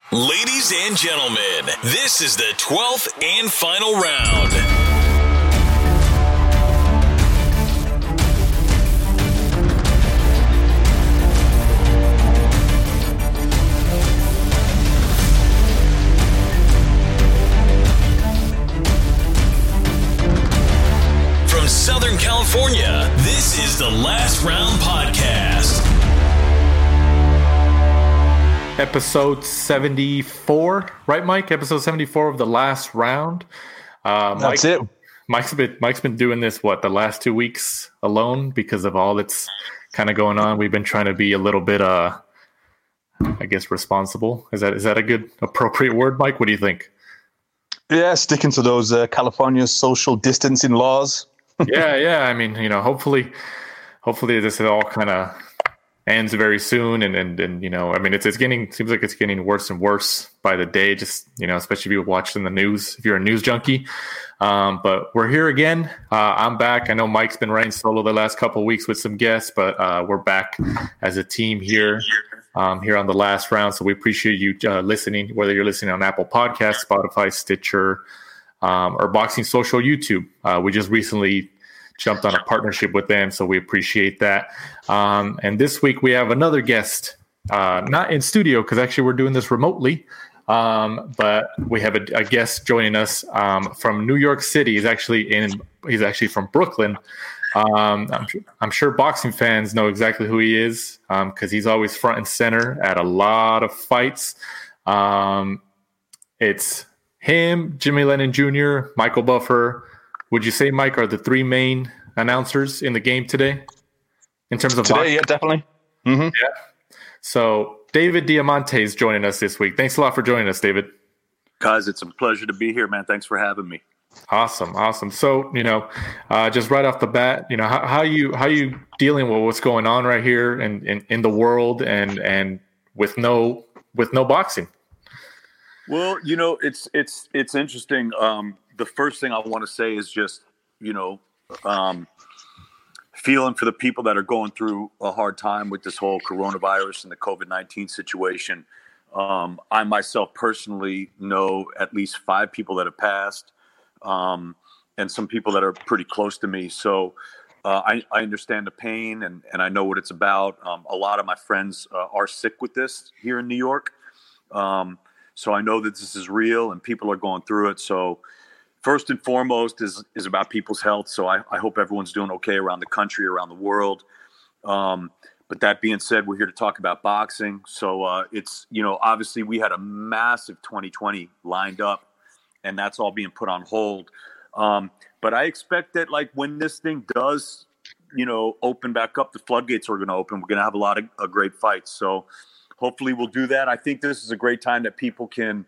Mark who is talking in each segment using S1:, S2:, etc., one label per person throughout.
S1: Ladies and gentlemen, this is the 12th and final round. From Southern California, this is the Last Round Podcast.
S2: Episode 74, right, Mike? Episode 74 of the Last Round.
S3: That's it.
S2: Mike's been doing this, the last 2 weeks alone because of all that's kind of going on. We've been trying to be a little bit, I guess, responsible. Is that a good, appropriate word, Mike? What do you think?
S3: Yeah, sticking to those California social distancing laws.
S2: Yeah. I mean, hopefully this all kind of ends very soon, and I mean, seems like it's getting worse and worse by the day. Just especially if you're watching the news, if you're a news junkie. But we're here again. I'm back. I know Mike's been riding solo the last couple of weeks with some guests, but we're back as a team here on the Last Round. So we appreciate you listening, whether you're listening on Apple Podcasts, Spotify, Stitcher, or Boxing Social YouTube. We just recently jumped on a partnership with them, so we appreciate that. And this week we have another guest, not in studio because actually we're doing this remotely, but we have a guest joining us from New York City. He's actually from Brooklyn. I'm sure boxing fans know exactly who he is because he's always front and center at a lot of fights. It's him, Jimmy Lennon Jr., Michael Buffer. Would you say, Mike, are the three main announcers in the game today in terms of
S3: today?
S2: boxing?
S3: Yeah, definitely. Mm-hmm.
S2: Yeah. So David Diamante is joining us this week. Thanks a lot for joining us, David.
S4: Guys, it's a pleasure to be here, man. Thanks for having me.
S2: Awesome. So just right off the bat, how you dealing with what's going on right here in the world and with no boxing?
S4: Well, it's interesting. The first thing I want to say is just, feeling for the people that are going through a hard time with this whole coronavirus and the COVID-19 situation. I myself personally know at least 5 people that have passed, and some people that are pretty close to me. So I understand the pain and I know what it's about. A lot of my friends are sick with this here in New York. So I know that this is real and people are going through it. So first and foremost is about people's health. So I hope everyone's doing okay around the country, around the world. But that being said, we're here to talk about boxing. So it's, obviously we had a massive 2020 lined up and that's all being put on hold. But I expect that when this thing does, open back up, the floodgates are going to open. We're going to have a lot of great fights. So hopefully we'll do that. I think this is a great time that people can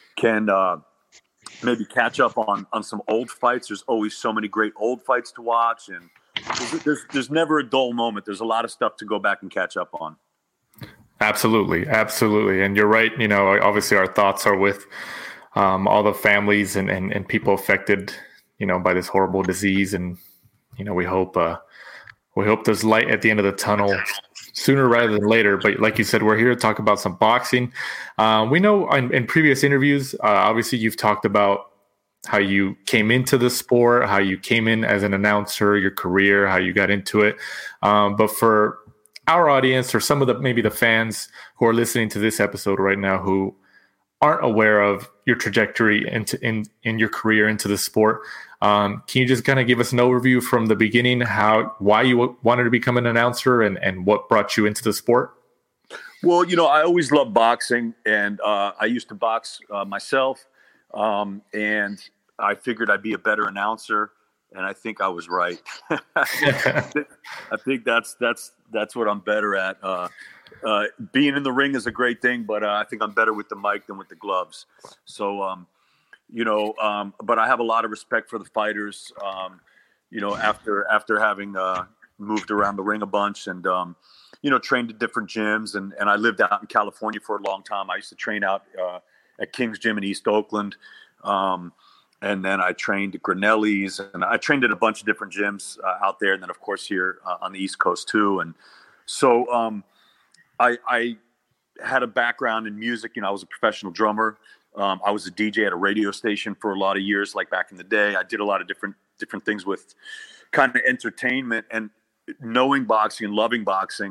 S4: maybe catch up on some old fights. There's always so many great old fights to watch, and there's never a dull moment. There's a lot of stuff to go back and catch up on.
S2: Absolutely. And you're right. Obviously our thoughts are with all the families and people affected, by this horrible disease. And, we hope there's light at the end of the tunnel sooner rather than later. But like you said, we're here to talk about some boxing. We know in previous interviews, obviously you've talked about how you came into the sport, how you came in as an announcer, your career, how you got into it. But for our audience or some of maybe the fans who are listening to this episode right now who aren't aware of your trajectory in your career into the sport, can you just kind of give us an overview from the beginning, why you wanted to become an announcer and what brought you into the sport?
S4: Well, I always loved boxing, and I used to box myself, and I figured I'd be a better announcer, and I think I was right. I think that's what I'm better at. Being in the ring is a great thing, but I think I'm better with the mic than with the gloves. So, but I have a lot of respect for the fighters, after having moved around the ring a bunch and, trained at different gyms. And I lived out in California for a long time. I used to train out at King's Gym in East Oakland. And then I trained at Grinelli's, and I trained at a bunch of different gyms out there. And then, of course, here on the East Coast, too. And so I had a background in music. I was a professional drummer. I was a DJ at a radio station for a lot of years, like back in the day. I did a lot of different things with kind of entertainment, and knowing boxing and loving boxing.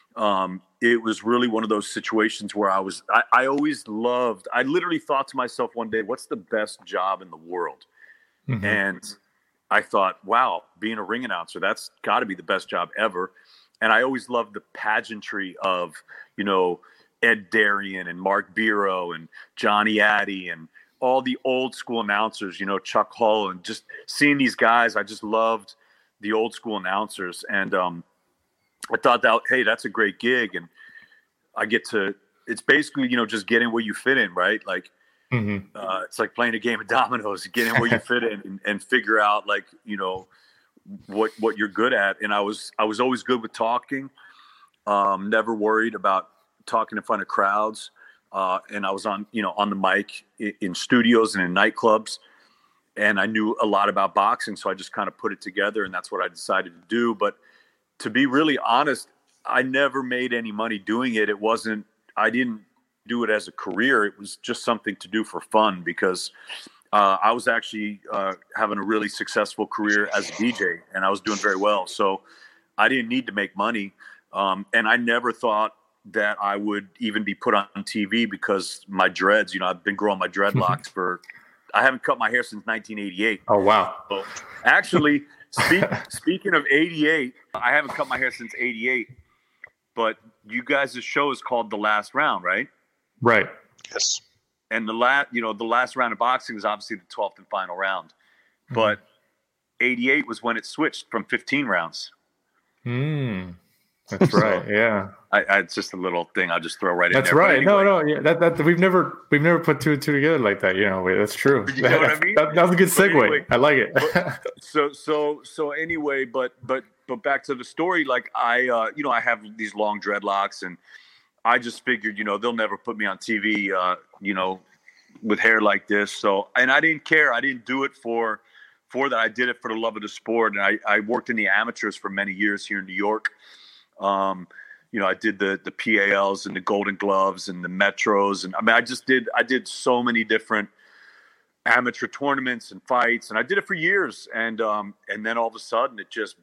S4: It was really one of those situations where I literally thought to myself one day, what's the best job in the world? Mm-hmm. And I thought, wow, being a ring announcer, that's got to be the best job ever. And I always loved the pageantry of, Ed Darien and Mark Biro and Johnny Addy and all the old school announcers, Chuck Hull, and just seeing these guys. I just loved the old school announcers. And I thought that, hey, that's a great gig. And I get to, it's basically, just getting where you fit in, right? Like, mm-hmm. It's like playing a game of dominoes, getting where you fit in and figure out what you're good at. And I was always good with talking, never worried about talking in front of crowds. And I was on the mic in studios and in nightclubs, and I knew a lot about boxing. So I just kind of put it together, and that's what I decided to do. But to be really honest, I never made any money doing it. I didn't do it as a career. It was just something to do for fun, because I was actually having a really successful career as a DJ, and I was doing very well. So I didn't need to make money. And I never thought that I would even be put on TV because my dreads, I've been growing my dreadlocks I haven't cut my hair since 1988.
S2: Oh, wow.
S4: So actually, speaking of 88, I haven't cut my hair since 88, but you guys' show is called The Last Round, right?
S2: Right.
S3: Yes.
S4: And the last round of boxing is obviously the 12th and final round, but 88 was when it switched from 15 rounds.
S2: That's right. Yeah.
S4: It's just a little thing I'll just throw right in there.
S2: That's right. Anyway. No. Yeah. That we've never put two and two together like that. That's true.
S4: You know what I mean?
S2: That was a good segue. Anyway, I like it.
S4: So anyway, but back to the story. Like I have these long dreadlocks, and I just figured, they'll never put me on TV, with hair like this. So, and I didn't care. I didn't do it for that. I did it for the love of the sport. And I worked in the amateurs for many years here in New York. I did the PALs and the Golden Gloves and the Metros. And I mean, I did so many different amateur tournaments and fights, and I did it for years. And then all of a sudden it just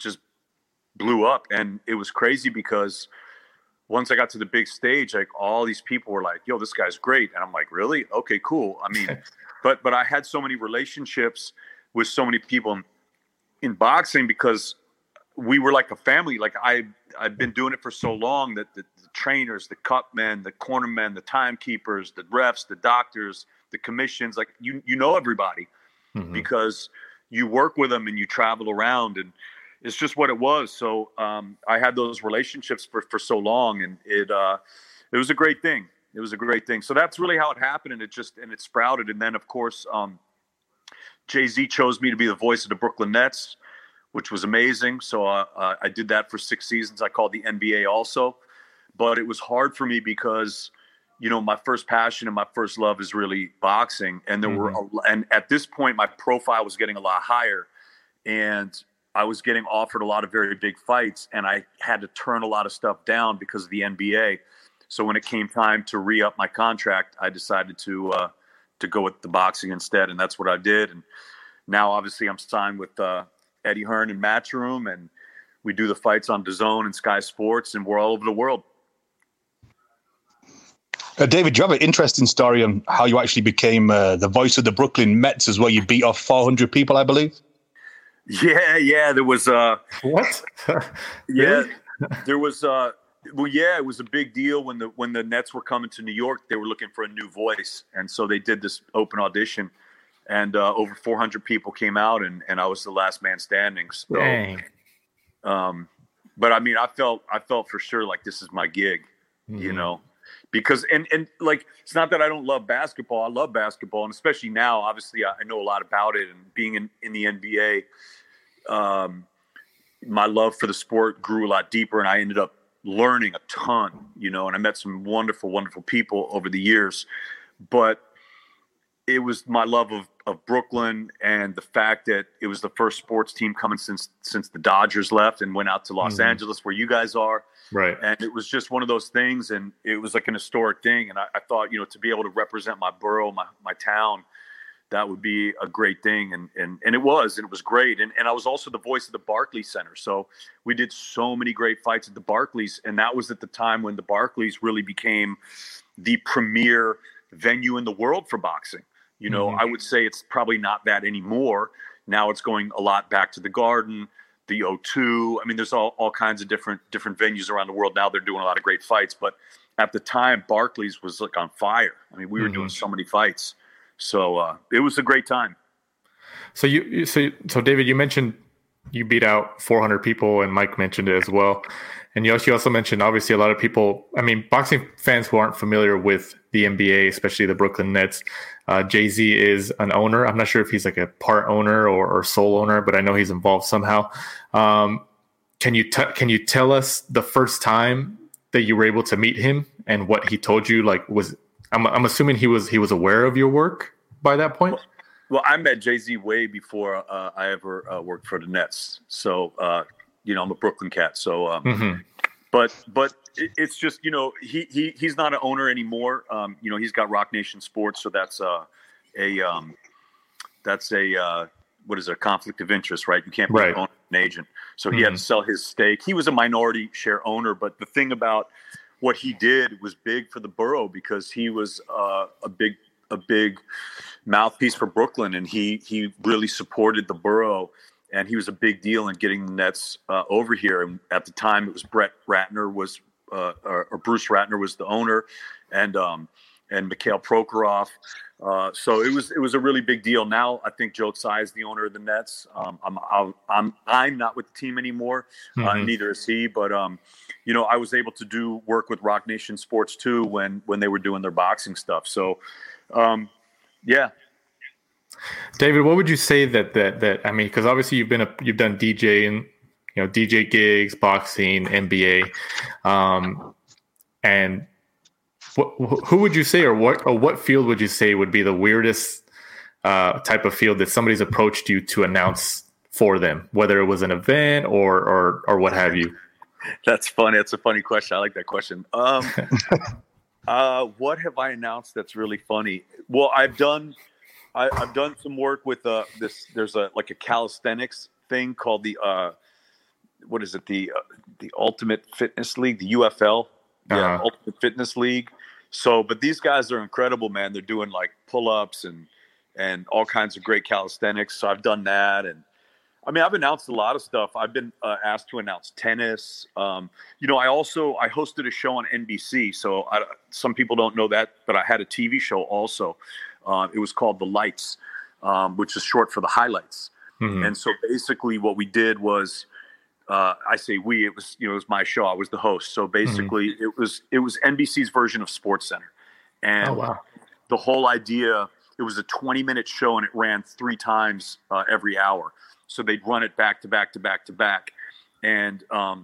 S4: blew up, and it was crazy because once I got to the big stage, like all these people were like, yo, this guy's great. And I'm like, really? Okay, cool. I mean, but I had so many relationships with so many people in boxing because we were like a family. Like I've been doing it for so long that the trainers, the cut men, the cornermen, the timekeepers, the refs, the doctors, the commissions, like you know everybody because you work with them and you travel around, and it's just what it was. So I had those relationships for so long, and it was a great thing. It was a great thing. So that's really how it happened, and it sprouted. And then of course, Jay-Z chose me to be the voice of the Brooklyn Nets, which was amazing. So I did that for 6 seasons. I called the NBA also, but it was hard for me because, my first passion and my first love is really boxing. And and at this point, my profile was getting a lot higher, and I was getting offered a lot of very big fights, and I had to turn a lot of stuff down because of the NBA. So when it came time to re-up my contract, I decided to go with the boxing instead. And that's what I did. And now obviously I'm signed with, Eddie Hearn and Matchroom, and we do the fights on DAZN and Sky Sports, and we're all over the world.
S3: David, you have an interesting story on how you actually became the voice of the Brooklyn Mets as well. You beat off 400 people, I believe.
S4: Yeah. There was
S2: what?
S4: Yeah, there was. It was a big deal when the Nets were coming to New York. They were looking for a new voice, and so they did this open audition. And over 400 people came out, and I was the last man standing. So,
S2: dang.
S4: But I mean, I felt for sure like this is my gig, because and like it's not that I don't love basketball. I love basketball, and especially now, obviously, I know a lot about it. And being in the NBA, my love for the sport grew a lot deeper, and I ended up learning a ton, and I met some wonderful, wonderful people over the years. But it was my love Brooklyn, and the fact that it was the first sports team coming since the Dodgers left and went out to Los Angeles, where you guys are.
S2: Right.
S4: And it was just one of those things, and it was like an historic thing. And I thought, to be able to represent my borough, my town, that would be a great thing. And it was great. And I was also the voice of the Barclays Center. So we did so many great fights at the Barclays. And that was at the time when the Barclays really became the premier venue in the world for boxing. I would say it's probably not that anymore. Now it's going a lot back to the Garden, the O2. I mean, there's all kinds of different venues around the world. Now they're doing a lot of great fights. But at the time, Barclays was like on fire. I mean, we were doing so many fights. So it was a great time.
S2: So David, you mentioned you beat out 400 people, and Mike mentioned it as well. And you also mentioned, obviously, a lot of people, I mean, boxing fans who aren't familiar with the NBA, especially the Brooklyn Nets, Jay-Z is an owner. I'm not sure if he's like a part owner or sole owner, but I know he's involved somehow. Can you tell us the first time that you were able to meet him and what he told you? Like, I'm assuming he was aware of your work by that point.
S4: Well, I met Jay-Z way before I ever worked for the Nets. So, I'm a Brooklyn cat. So, but it's just, he's not an owner anymore. He's got Rock Nation Sports. So that's a conflict of interest, right? You can't be an agent. So he had to sell his stake. He was a minority share owner, but the thing about what he did was big for the borough because he was a big mouthpiece for Brooklyn, and he really supported the borough, and he was a big deal in getting the Nets over here. And at the time, it was Bruce Ratner was the owner, and Mikhail Prokhorov. So it was a really big deal. Now I think Joe Tsai is the owner of the Nets. I'm not with the team anymore. Neither is he. But I was able to do work with Rock Nation Sports too when they were doing their boxing stuff. So yeah.
S2: David, what would you say that I mean, because obviously you've done DJ and DJ gigs, boxing, NBA, and who would you say, or what field would you say would be the weirdest type of field that somebody's approached you to announce for them, whether it was an event or what have you?
S4: That's funny. That's a funny question. I like that question. What have I announced that's really funny? Well, I've done some work with there's a calisthenics thing called the the Ultimate Fitness League, the UFL, Ultimate Fitness League. So, but these guys are incredible, man. They're doing like pull-ups and all kinds of great calisthenics. So I've done that, and I mean, I've announced a lot of stuff. I've been asked to announce tennis. I hosted a show on NBC. So some people don't know that, but I had a TV show also. It was called The Lights, which is short for the highlights. And so basically what we did was, I say we, it was my show. I was the host. So basically it was NBC's version of SportsCenter. And the whole idea, it was a 20-minute show and it ran 3 times every hour. So they'd run it back to back to back to back. And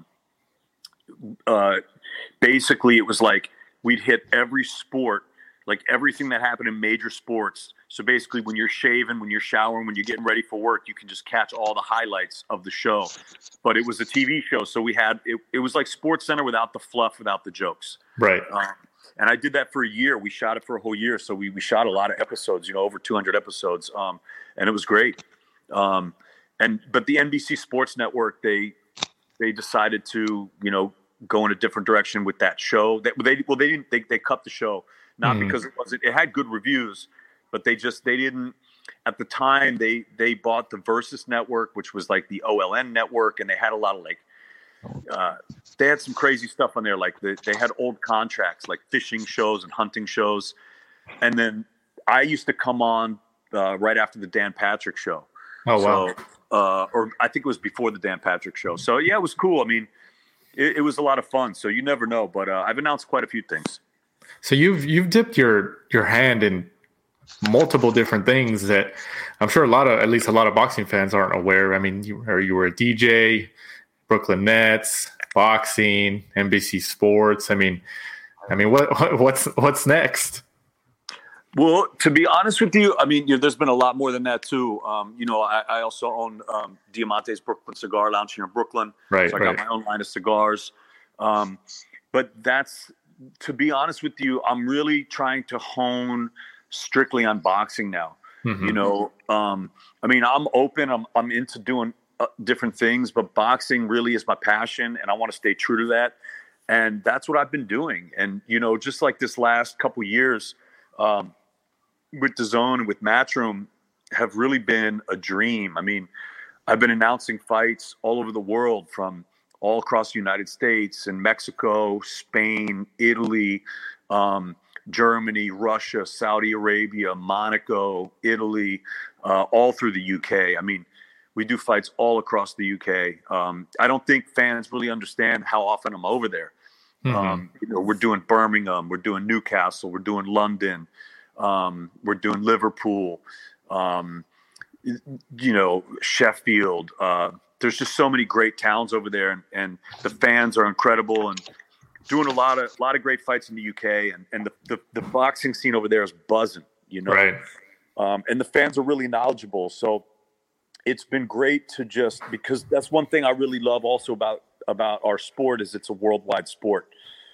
S4: basically it was like we'd hit every sport, like everything that happened in major sports. So basically when you're shaving, when you're showering, when you're getting ready for work, you can just catch all the highlights of the show. But it was a TV show. So we had, it was like SportsCenter without the fluff, without the jokes.
S2: Right.
S4: And I did that for a year. We shot it for a whole year. So we shot a lot of episodes, over 200 episodes. And it was great. But the NBC Sports Network, they decided to, go in a different direction with that show. They cut the show, not because it had good reviews, but they didn't, at the time they bought the Versus Network, which was like the OLN network. And they had a lot of they had some crazy stuff on there. Like they had old contracts, like fishing shows and hunting shows. And then I used to come on right after the Dan Patrick show.
S2: Oh, wow.
S4: So, or I think it was before the Dan Patrick show. So yeah, it was cool. I mean, it was a lot of fun. So you never know, but I've announced quite a few things.
S2: So you've dipped your hand in multiple different things that I'm sure at least a lot of boxing fans aren't aware. I mean, you were a DJ, Brooklyn Nets, boxing, NBC Sports. I mean, what's next?
S4: Well, to be honest with you, I mean, there's been a lot more than that too. I also own Diamante's Brooklyn Cigar Lounge here in Brooklyn.
S2: Right.
S4: So I got my own line of cigars. But to be honest with you, I'm really trying to hone strictly on boxing now. Mm-hmm. I mean, I'm open. I'm into doing different things, but boxing really is my passion, and I want to stay true to that. And that's what I've been doing. And, just like this last couple years, with DAZN and with Matchroom have really been a dream. I mean, I've been announcing fights all over the world, from all across the United States and Mexico, Spain, Italy, Germany, Russia, Saudi Arabia, Monaco, Italy, all through the UK. I mean, we do fights all across the UK. I don't think fans really understand how often I'm over there. Mm-hmm. We're doing Birmingham, we're doing Newcastle, we're doing London, we're doing Liverpool, Sheffield. There's just so many great towns over there, and the fans are incredible, and doing a lot of great fights in the UK, and the boxing scene over there is buzzing,
S2: Right.
S4: And the fans are really knowledgeable. So it's been great because that's one thing I really love also about our sport is it's a worldwide sport.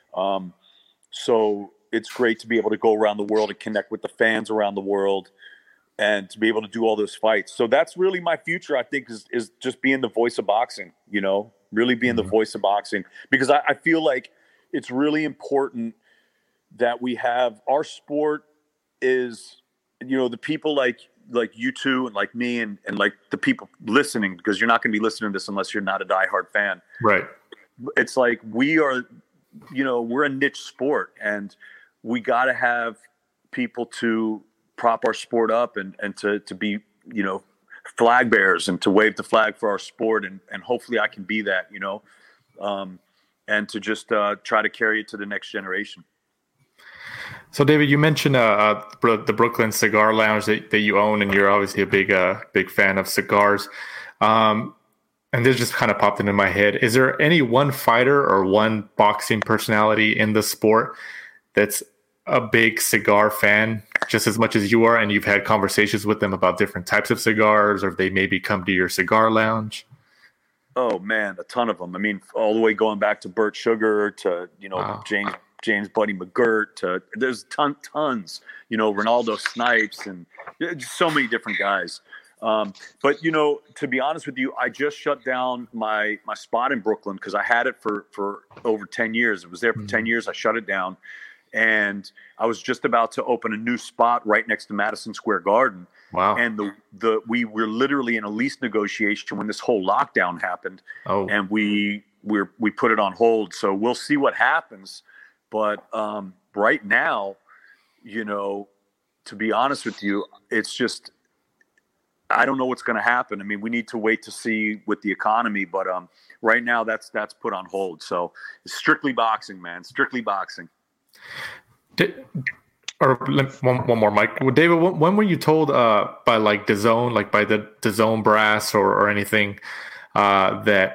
S4: So it's great to be able to go around the world and connect with the fans around the world and to be able to do all those fights. So that's really my future, I think, is just being the voice of boxing, really being the voice of boxing, because I feel like it's really important that we have our sport is, the people like you two and like me and like the people listening, because you're not going to be listening to this unless you're not a diehard fan.
S2: Right.
S4: It's like we're a niche sport, and we got to have people to prop our sport up and to be, flag bearers and to wave the flag for our sport. And hopefully I can be that, and to just try to carry it to the next generation.
S2: So, David, you mentioned the Brooklyn Cigar Lounge that you own, and you're obviously a big fan of cigars. And this just kind of popped into my head. Is there any one fighter or one boxing personality in the sport that's a big cigar fan, just as much as you are, and you've had conversations with them about different types of cigars, or they maybe come to your cigar lounge? Oh,
S4: man, a ton of them. I mean, all the way going back to Burt Sugar to, wow. James Buddy McGirt to there's tons, Ronaldo Snipes, and just so many different guys. But, to be honest with you, I just shut down my spot in Brooklyn because I had it for over 10 years. It was there for 10 years. I shut it down. And I was just about to open a new spot right next to Madison Square Garden.
S2: Wow.
S4: And we were literally in a lease negotiation when this whole lockdown happened.
S2: Oh.
S4: And we put it on hold. So we'll see what happens. But right now, to be honest with you, it's just, I don't know what's going to happen. I mean, we need to wait to see with the economy, but right now that's put on hold. So it's strictly boxing, man. Strictly boxing.
S2: One more, Mike. David, when were you told by like DAZN, like by the DAZN brass or anything, that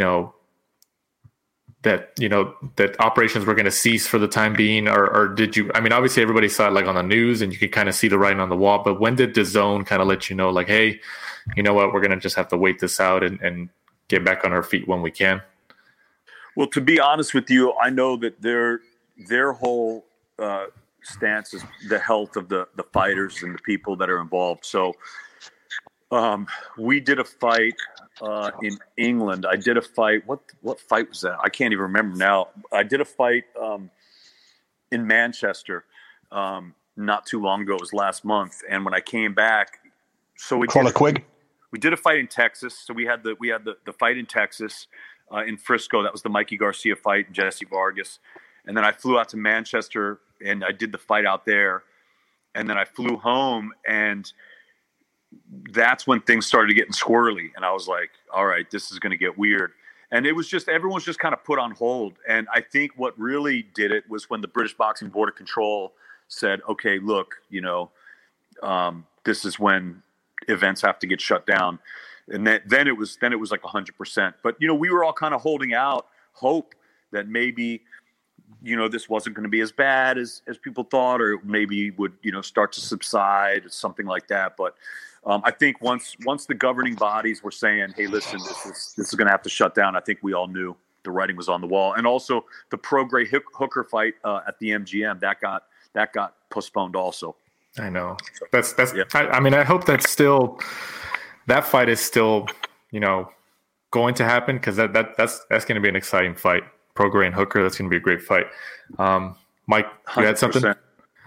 S2: operations were going to cease for the time being, or did you? I mean, obviously everybody saw it like on the news, and you could kind of see the writing on the wall. But when did DAZN kind of let you know, like, hey, you know what, we're going to just have to wait this out and get back on our feet when we can?
S4: Well, to be honest with you, I know that their whole stance is the health of the fighters and the people that are involved. So we did a fight in England. I did a fight. What fight was that? I can't even remember now. I did a fight in Manchester not too long ago. It was last month. And when I came back, so we did a fight in Texas. So we had the fight in Texas in Frisco. That was the Mikey Garcia fight and Jesse Vargas. And then I flew out to Manchester and I did the fight out there. And then I flew home, and that's when things started getting squirrely. And I was like, all right, this is going to get weird. And it was just, everyone's just kind of put on hold. And I think what really did it was when the British Boxing Board of Control said, okay, look, this is when events have to get shut down. And then it was like 100%. But, we were all kind of holding out hope that maybe this wasn't going to be as bad as people thought, or maybe would, start to subside or something like that. But I think once the governing bodies were saying, hey, listen, this is going to have to shut down, I think we all knew the writing was on the wall. And also the Prograis Hooker fight at the MGM, that got postponed also.
S2: I know. That's
S4: yeah.
S2: I hope that fight is still, going to happen, because that's going to be an exciting fight. Prograis and Hooker, that's going to be a great fight. Mike, you had something?
S4: 100%.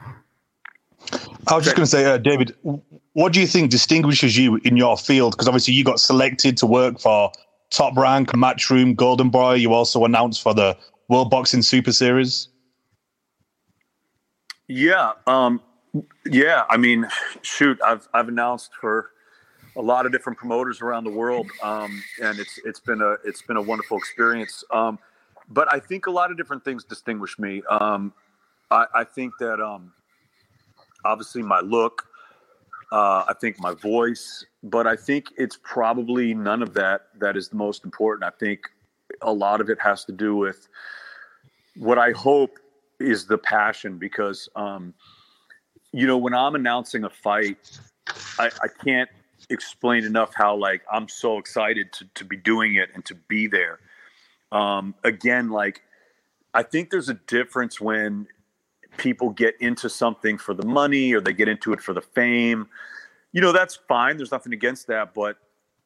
S3: I was just going to say, David, what do you think distinguishes you in your field? Because obviously you got selected to work for Top Rank, Matchroom, Golden Boy. You also announced for the World Boxing Super Series.
S4: Yeah. I mean, shoot, I've announced for a lot of different promoters around the world, and it's been a wonderful experience. But I think a lot of different things distinguish me. I think that obviously my look, I think my voice, but I think it's probably none of that is the most important. I think a lot of it has to do with what I hope is the passion, because when I'm announcing a fight, I can't explain enough how I'm so excited to be doing it and to be there. Again, I think there's a difference when people get into something for the money or they get into it for the fame. That's fine. There's nothing against that. But,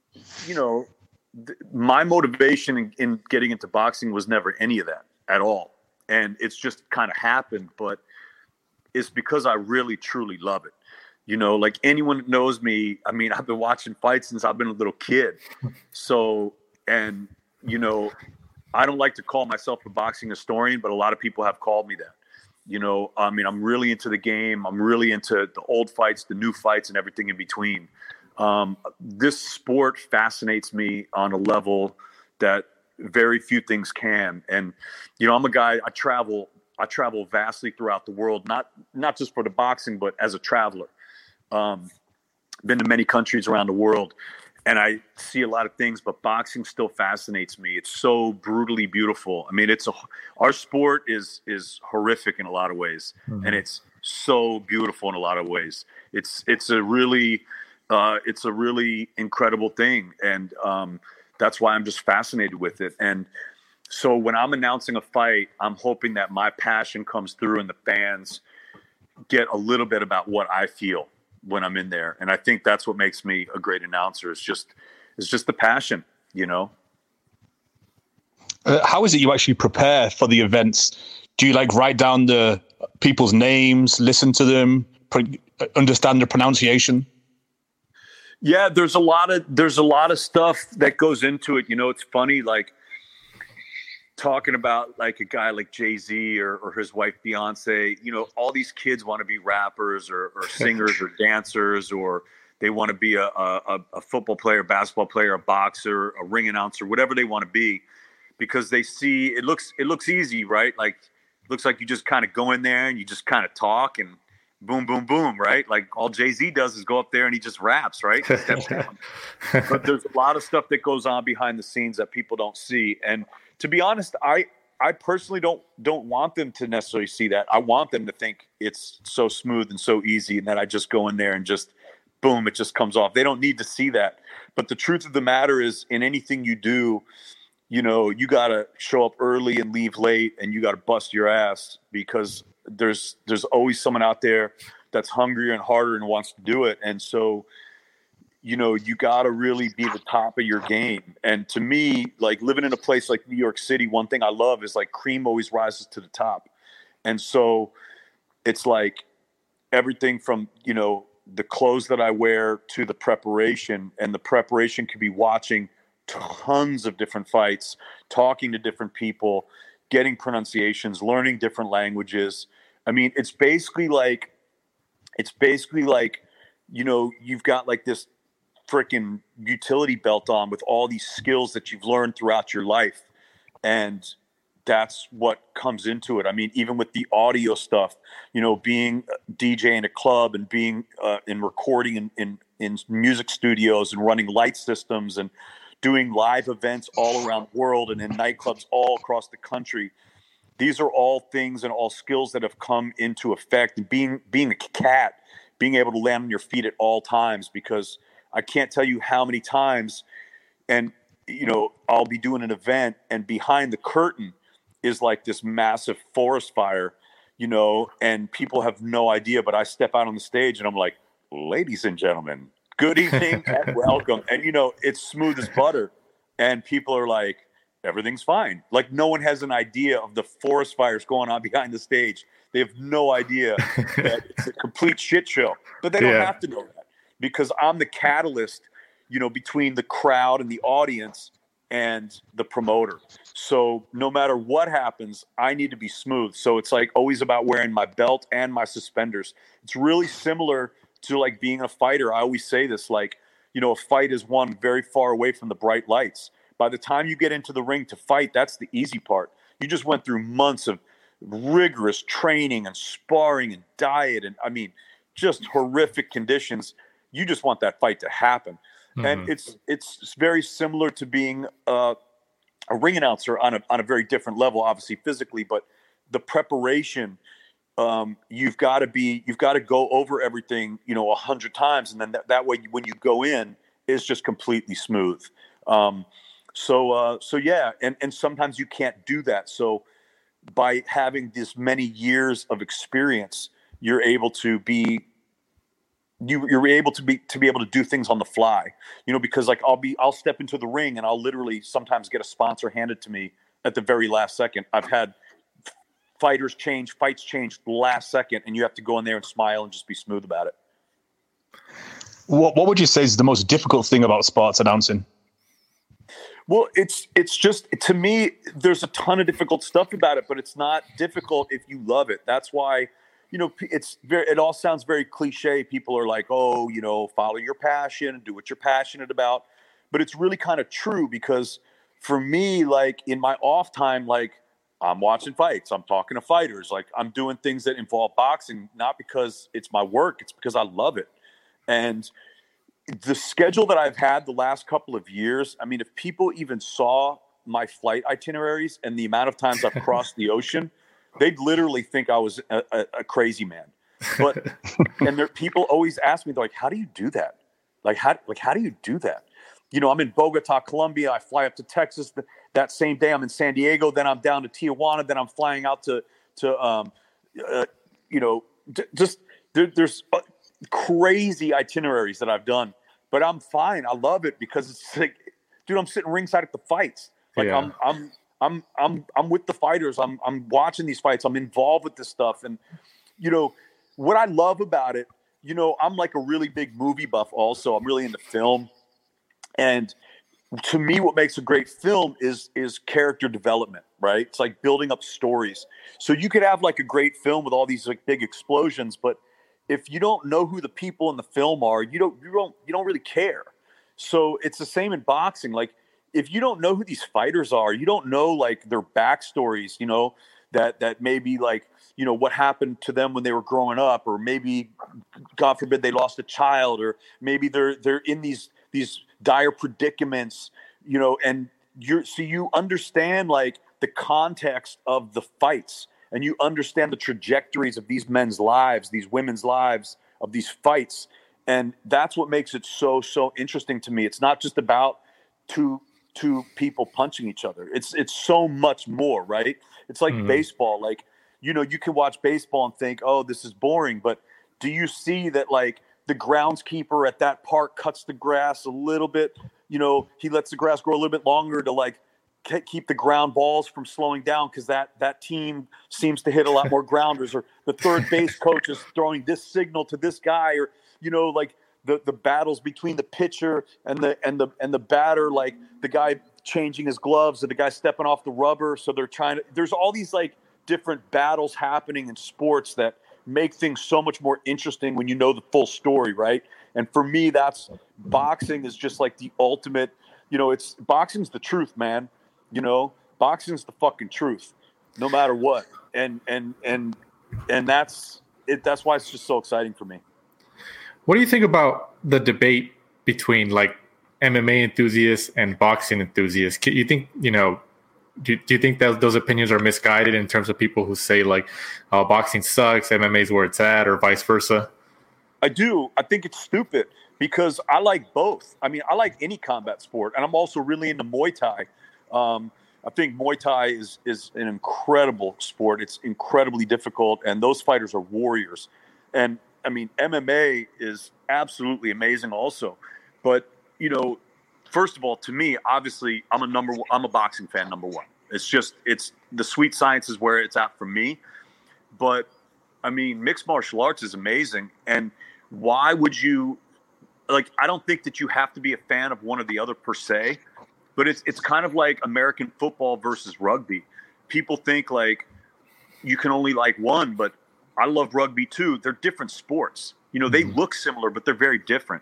S4: my motivation in getting into boxing was never any of that at all. And it's just kind of happened, but it's because I really, truly love it. Anyone that knows me, I mean, I've been watching fights since I've been a little kid. So, and, I don't like to call myself a boxing historian, but a lot of people have called me that. I mean, I'm really into the game. I'm really into the old fights, the new fights, and everything in between. This sport fascinates me on a level that very few things can. And, I'm a guy, I travel vastly throughout the world, not just for the boxing, but as a traveler. Been to many countries around the world, and I see a lot of things, but boxing still fascinates me. It's so brutally beautiful. I mean, our sport is horrific in a lot of ways, and it's so beautiful in a lot of ways. It's a really incredible thing, and that's why I'm just fascinated with it. And so when I'm announcing a fight, I'm hoping that my passion comes through and the fans get a little bit about what I feel when I'm in there. And I think that's what makes me a great announcer. It's just the passion,
S3: How is it you actually prepare for the events? Do you write down the people's names, listen to them, understand their pronunciation?
S4: Yeah, there's a lot of stuff that goes into it. It's funny, talking about a guy like Jay-Z or his wife Beyonce. All these kids want to be rappers or singers or dancers, or they want to be a football player, basketball player, a boxer, a ring announcer, whatever they want to be, because they see it looks easy, right? It looks like you just kind of go in there and you just kind of talk and boom, boom, boom, right? All Jay-Z does is go up there and he just raps, right? Steps down. But there's a lot of stuff that goes on behind the scenes that people don't see. And to be honest, I personally don't want them to necessarily see that. I want them to think it's so smooth and so easy, and that I just go in there and just boom, it just comes off. They don't need to see that. But the truth of the matter is, in anything you do, you got to show up early and leave late, and you got to bust your ass, because there's always someone out there that's hungrier and harder and wants to do it. And so, you got to really be the top of your game. And to me, living in a place like New York City, one thing I love is cream always rises to the top. And so it's everything from, the clothes that I wear to the preparation, and the preparation could be watching tons of different fights, talking to different people, getting pronunciations, learning different languages. I mean, it's basically you've got this freaking utility belt on with all these skills that you've learned throughout your life. And that's what comes into it. I mean, even with the audio stuff, being a DJ in a club and being in recording in music studios and running light systems and doing live events all around the world and in nightclubs all across the country. these are all things and all skills that have come into effect. And being a cat, being able to land on your feet at all times, because I can't tell you how many times, and I'll be doing an event and behind the curtain is like this massive forest fire, and people have no idea, but I step out on the stage and I'm like, ladies and gentlemen, good evening and welcome. And it's smooth as butter. And people are like, everything's fine. Like no one has an idea of the forest fires going on behind the stage. They have no idea that it's a complete shit show, but they don't have to know that because I'm the catalyst, between the crowd and the audience and the promoter. So no matter what happens, I need to be smooth. So it's like always about wearing my belt and my suspenders. It's really similar to like being a fighter. I always say this, like, a fight is won very far away from the bright lights. By the time you get into the ring to fight, that's the easy part. You just went through months of rigorous training and sparring and diet and just horrific conditions. You just want that fight to happen. Mm-hmm. And it's very similar to being a ring announcer on a very different level, obviously physically, but the preparation, you've got to go over everything, 100 times. And then that way, when you go in, it's just completely smooth. So yeah. And sometimes you can't do that. So by having this many years of experience, you're able to be able to do things on the fly, because like I'll step into the ring and I'll literally sometimes get a sponsor handed to me at the very last second. I've had fights change last second, and you have to go in there and smile and just be smooth about it.
S3: What would you say is the most difficult thing about sports announcing?
S4: Well, it's just, to me, there's a ton of difficult stuff about it, but it's not difficult if you love it. That's why, it all sounds very cliche. People are like, oh, follow your passion and do what you're passionate about. But it's really kind of true, because for me, like in my off time, like I'm watching fights, I'm talking to fighters, like I'm doing things that involve boxing, not because it's my work, it's because I love it. And the schedule that I've had the last couple of years, if people even saw my flight itineraries and the amount of times I've crossed the ocean, they'd literally think I was a crazy man. But and people always ask me, they're like, how do you do that? How do you do that? I'm in Bogota, Colombia. I fly up to Texas that same day. I'm in San Diego. Then I'm down to Tijuana. Then I'm flying out to there's crazy itineraries that I've done, but I'm fine. I love it because it's like, dude, I'm sitting ringside at the fights. Like I'm with the fighters. I'm watching these fights. I'm involved with this stuff. And, what I love about it, I'm like a really big movie buff also. I'm really into film. And to me, what makes a great film is character development, right? It's like building up stories. So you could have like a great film with all these like big explosions, but if you don't know who the people in the film are, you don't really care. So it's the same in boxing. Like if you don't know who these fighters are, you don't know like their backstories, that maybe like, what happened to them when they were growing up, or maybe God forbid they lost a child, or maybe they're in these dire predicaments, and you understand like the context of the fights, and you understand the trajectories of these men's lives, these women's lives, of these fights. And that's what makes it so interesting to me. It's not just about two people punching each other. It's so much more, right? It's like baseball. Like, you can watch baseball and think, oh, this is boring. But do you see that like the groundskeeper at that park cuts the grass a little bit? He lets the grass grow a little bit longer to like keep the ground balls from slowing down, because that team seems to hit a lot more grounders, or the third base coach is throwing this signal to this guy, or like the battles between the pitcher and the batter, like the guy changing his gloves or the guy stepping off the rubber. So there's all these like different battles happening in sports that make things so much more interesting when you know the full story, right? And for me, that's boxing is just like the ultimate, boxing's the truth, man. Boxing's the fucking truth, no matter what. And that's it. That's why it's just so exciting for me.
S2: What do you think about the debate between like MMA enthusiasts and boxing enthusiasts? You think, do you think that those opinions are misguided in terms of people who say like, oh, boxing sucks, MMA is where it's at, or vice versa?
S4: I do. I think it's stupid because I like both. I mean, I like any combat sport, and I'm also really into Muay Thai. I think Muay Thai is an incredible sport. It's incredibly difficult, and those fighters are warriors. And I mean, MMA is absolutely amazing also. But, you know, first of all, to me, obviously, I'm a boxing fan, number one. It's the sweet science is where it's at for me. But I mean, mixed martial arts is amazing. And why would you, like, I don't think that you have to be a fan of one or the other per se, but it's kind of like American football versus rugby. People think like you can only like one, but I love rugby too. They're different sports. You know, they look similar, but they're very different.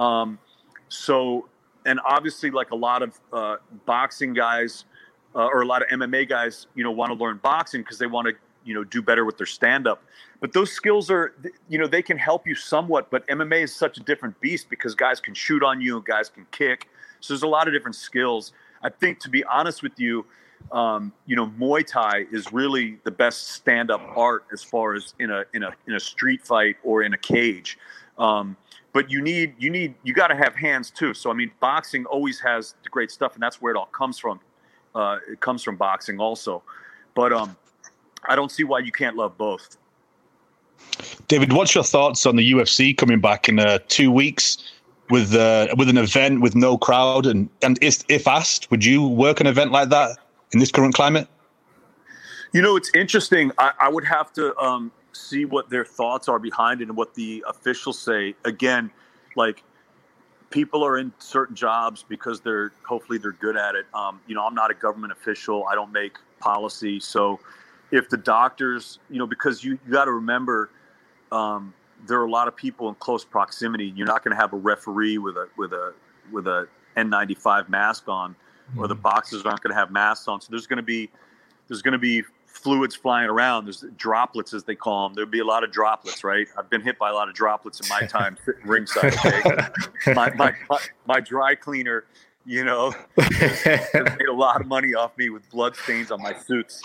S4: So, and obviously like a lot of boxing guys or a lot of MMA guys, you know, want to learn boxing because they want to, you know, do better with their stand-up. But those skills are, you know, they can help you somewhat, but MMA is such a different beast because guys can shoot on you and guys can kick. So there's a lot of different skills. I think, to be honest with you, you know, Muay Thai is really the best stand-up art as far as in a street fight or in a cage. But you got to have hands too. So I mean, boxing always has the great stuff, and that's where it all comes from. It comes from boxing also. But I don't see why you can't love both.
S3: David, what's your thoughts on the UFC coming back in 2 weeks with an event with no crowd? And if asked, would you work an event like that in this current climate?
S4: You know, it's interesting. I would have to see what their thoughts are behind it and what the officials say. Again, like, people are in certain jobs because hopefully they're good at it. You know, I'm not a government official. I don't make policy. So if the doctors, you know, because you got to remember, there are a lot of people in close proximity. You're not going to have a referee with a N95 mask on, or the boxers aren't going to have masks on. So there's going to be fluids flying around. There's droplets, as they call them. There'll be a lot of droplets, right? I've been hit by a lot of droplets in my time sitting ringside. Okay? my dry cleaner, you know, has made a lot of money off me with blood stains on my suits.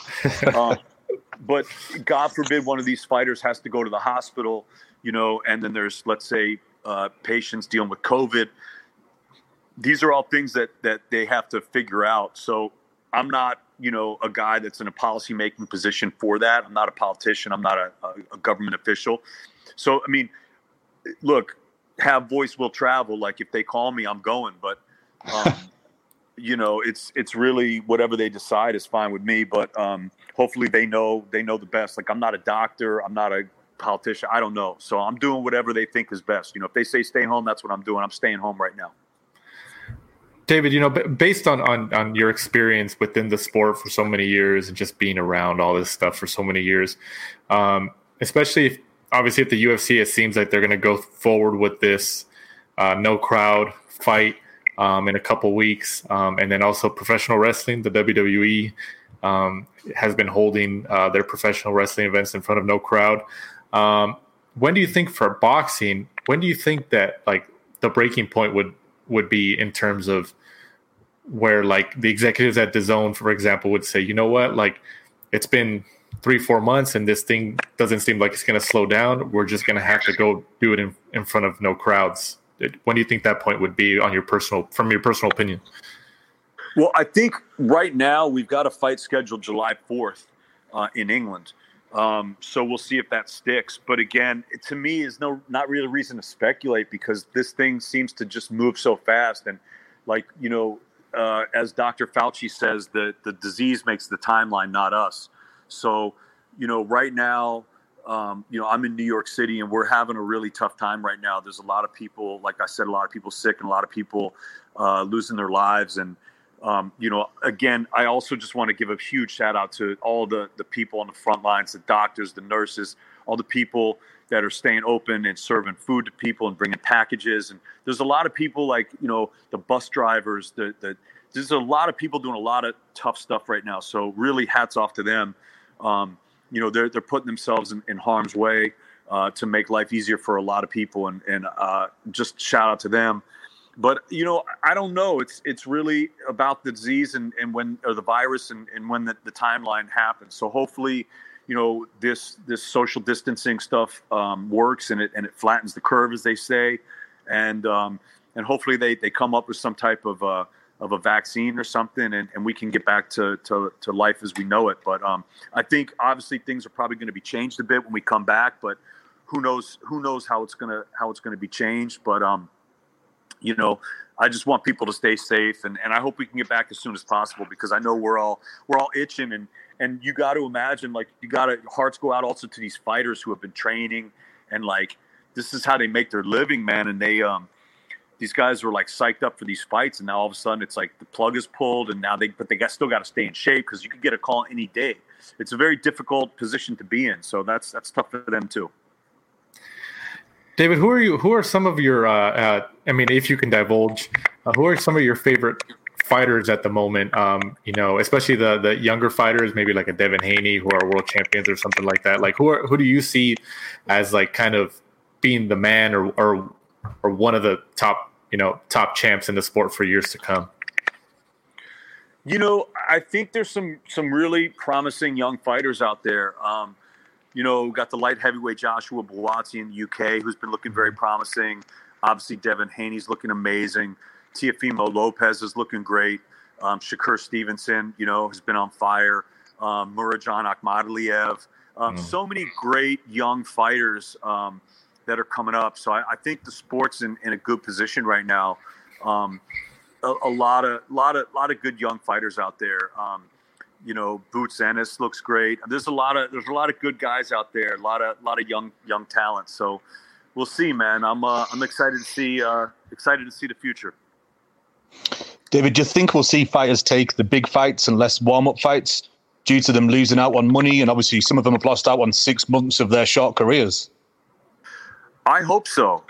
S4: But God forbid one of these fighters has to go to the hospital, you know, and then there's, let's say, patients dealing with COVID. These are all things that they have to figure out. So I'm not, you know, a guy that's in a policy-making position for that. I'm not a politician. I'm not a government official. So, I mean, look, have voice will travel. Like, if they call me, I'm going. But, you know, it's really whatever they decide is fine with me. But hopefully they know the best. Like, I'm not a doctor. I'm not a politician. I don't know. So I'm doing whatever they think is best. You know, if they say stay home, that's what I'm doing. I'm staying home right now.
S2: David, you know, based on your experience within the sport for so many years and just being around all this stuff for so many years, especially obviously at the UFC, it seems like they're going to go forward with this no crowd fight in a couple weeks. And then also professional wrestling, the WWE has been holding their professional wrestling events in front of no crowd. When do you think for boxing, when do you think that like the breaking point would be in terms of where like the executives at DAZN, for example, would say, you know what, like it's been 3-4 months and this thing doesn't seem like it's going to slow down. We're just going to have to go do it in front of no crowds. When do you think that point would be from your personal opinion?
S4: Well, I think right now we've got a fight scheduled July 4th in England. So we'll see if that sticks. But again, to me, is not really a reason to speculate because this thing seems to just move so fast. And like, you know, as Dr. Fauci says, the disease makes the timeline, not us. So, you know, right now, you know, I'm in New York City and we're having a really tough time right now. There's a lot of people, like I said, a lot of people sick and a lot of people losing their lives. And, you know, again, I also just want to give a huge shout out to all the people on the front lines, the doctors, the nurses, all the people that are staying open and serving food to people and bringing packages. And there's a lot of people like, you know, the bus drivers, there's a lot of people doing a lot of tough stuff right now. So really hats off to them. You know, they're putting themselves in harm's way to make life easier for a lot of people. And just shout out to them. But I don't know. It's really about the disease and when, or the virus and when the timeline happens. So hopefully, this social distancing stuff works and it flattens the curve, as they say, and hopefully they come up with some type of a vaccine or something, and we can get back to life as we know it. But I think obviously things are probably going to be changed a bit when we come back. But who knows how it's gonna be changed. But I just want people to stay safe, and I hope we can get back as soon as possible, because I know we're all itching, and you got to imagine, like, hearts go out also to these fighters who have been training, and like, this is how they make their living, man. And they these guys were like psyched up for these fights, and now all of a sudden it's like the plug is pulled, and now they still got to stay in shape, because you could get a call any day. It's a very difficult position to be in, so that's tough for them too.
S2: David, who are some of your, if you can divulge, who are some of your favorite fighters at the moment? Especially the younger fighters, maybe like a Devin Haney, who are world champions or something like that. Like, who do you see as like kind of being the man or one of the top champs in the sport for years to come?
S4: I think there's some really promising young fighters out there. Got the light heavyweight Joshua Buatsi in the UK, who's been looking very promising. Obviously, Devin Haney's looking amazing. Teofimo Lopez is looking great. Shakur Stevenson, has been on fire. Murajan Akhmadaliev. So many great young fighters that are coming up. So I think the sport's in a good position right now. A lot of good young fighters out there. Boots Ennis looks great. There's a lot of good guys out there. A lot of young talent. So we'll see, man. I'm excited to see the future.
S3: David, do you think we'll see fighters take the big fights and less warm-up fights due to them losing out on money? And obviously some of them have lost out on 6 months of their short careers.
S4: I hope so.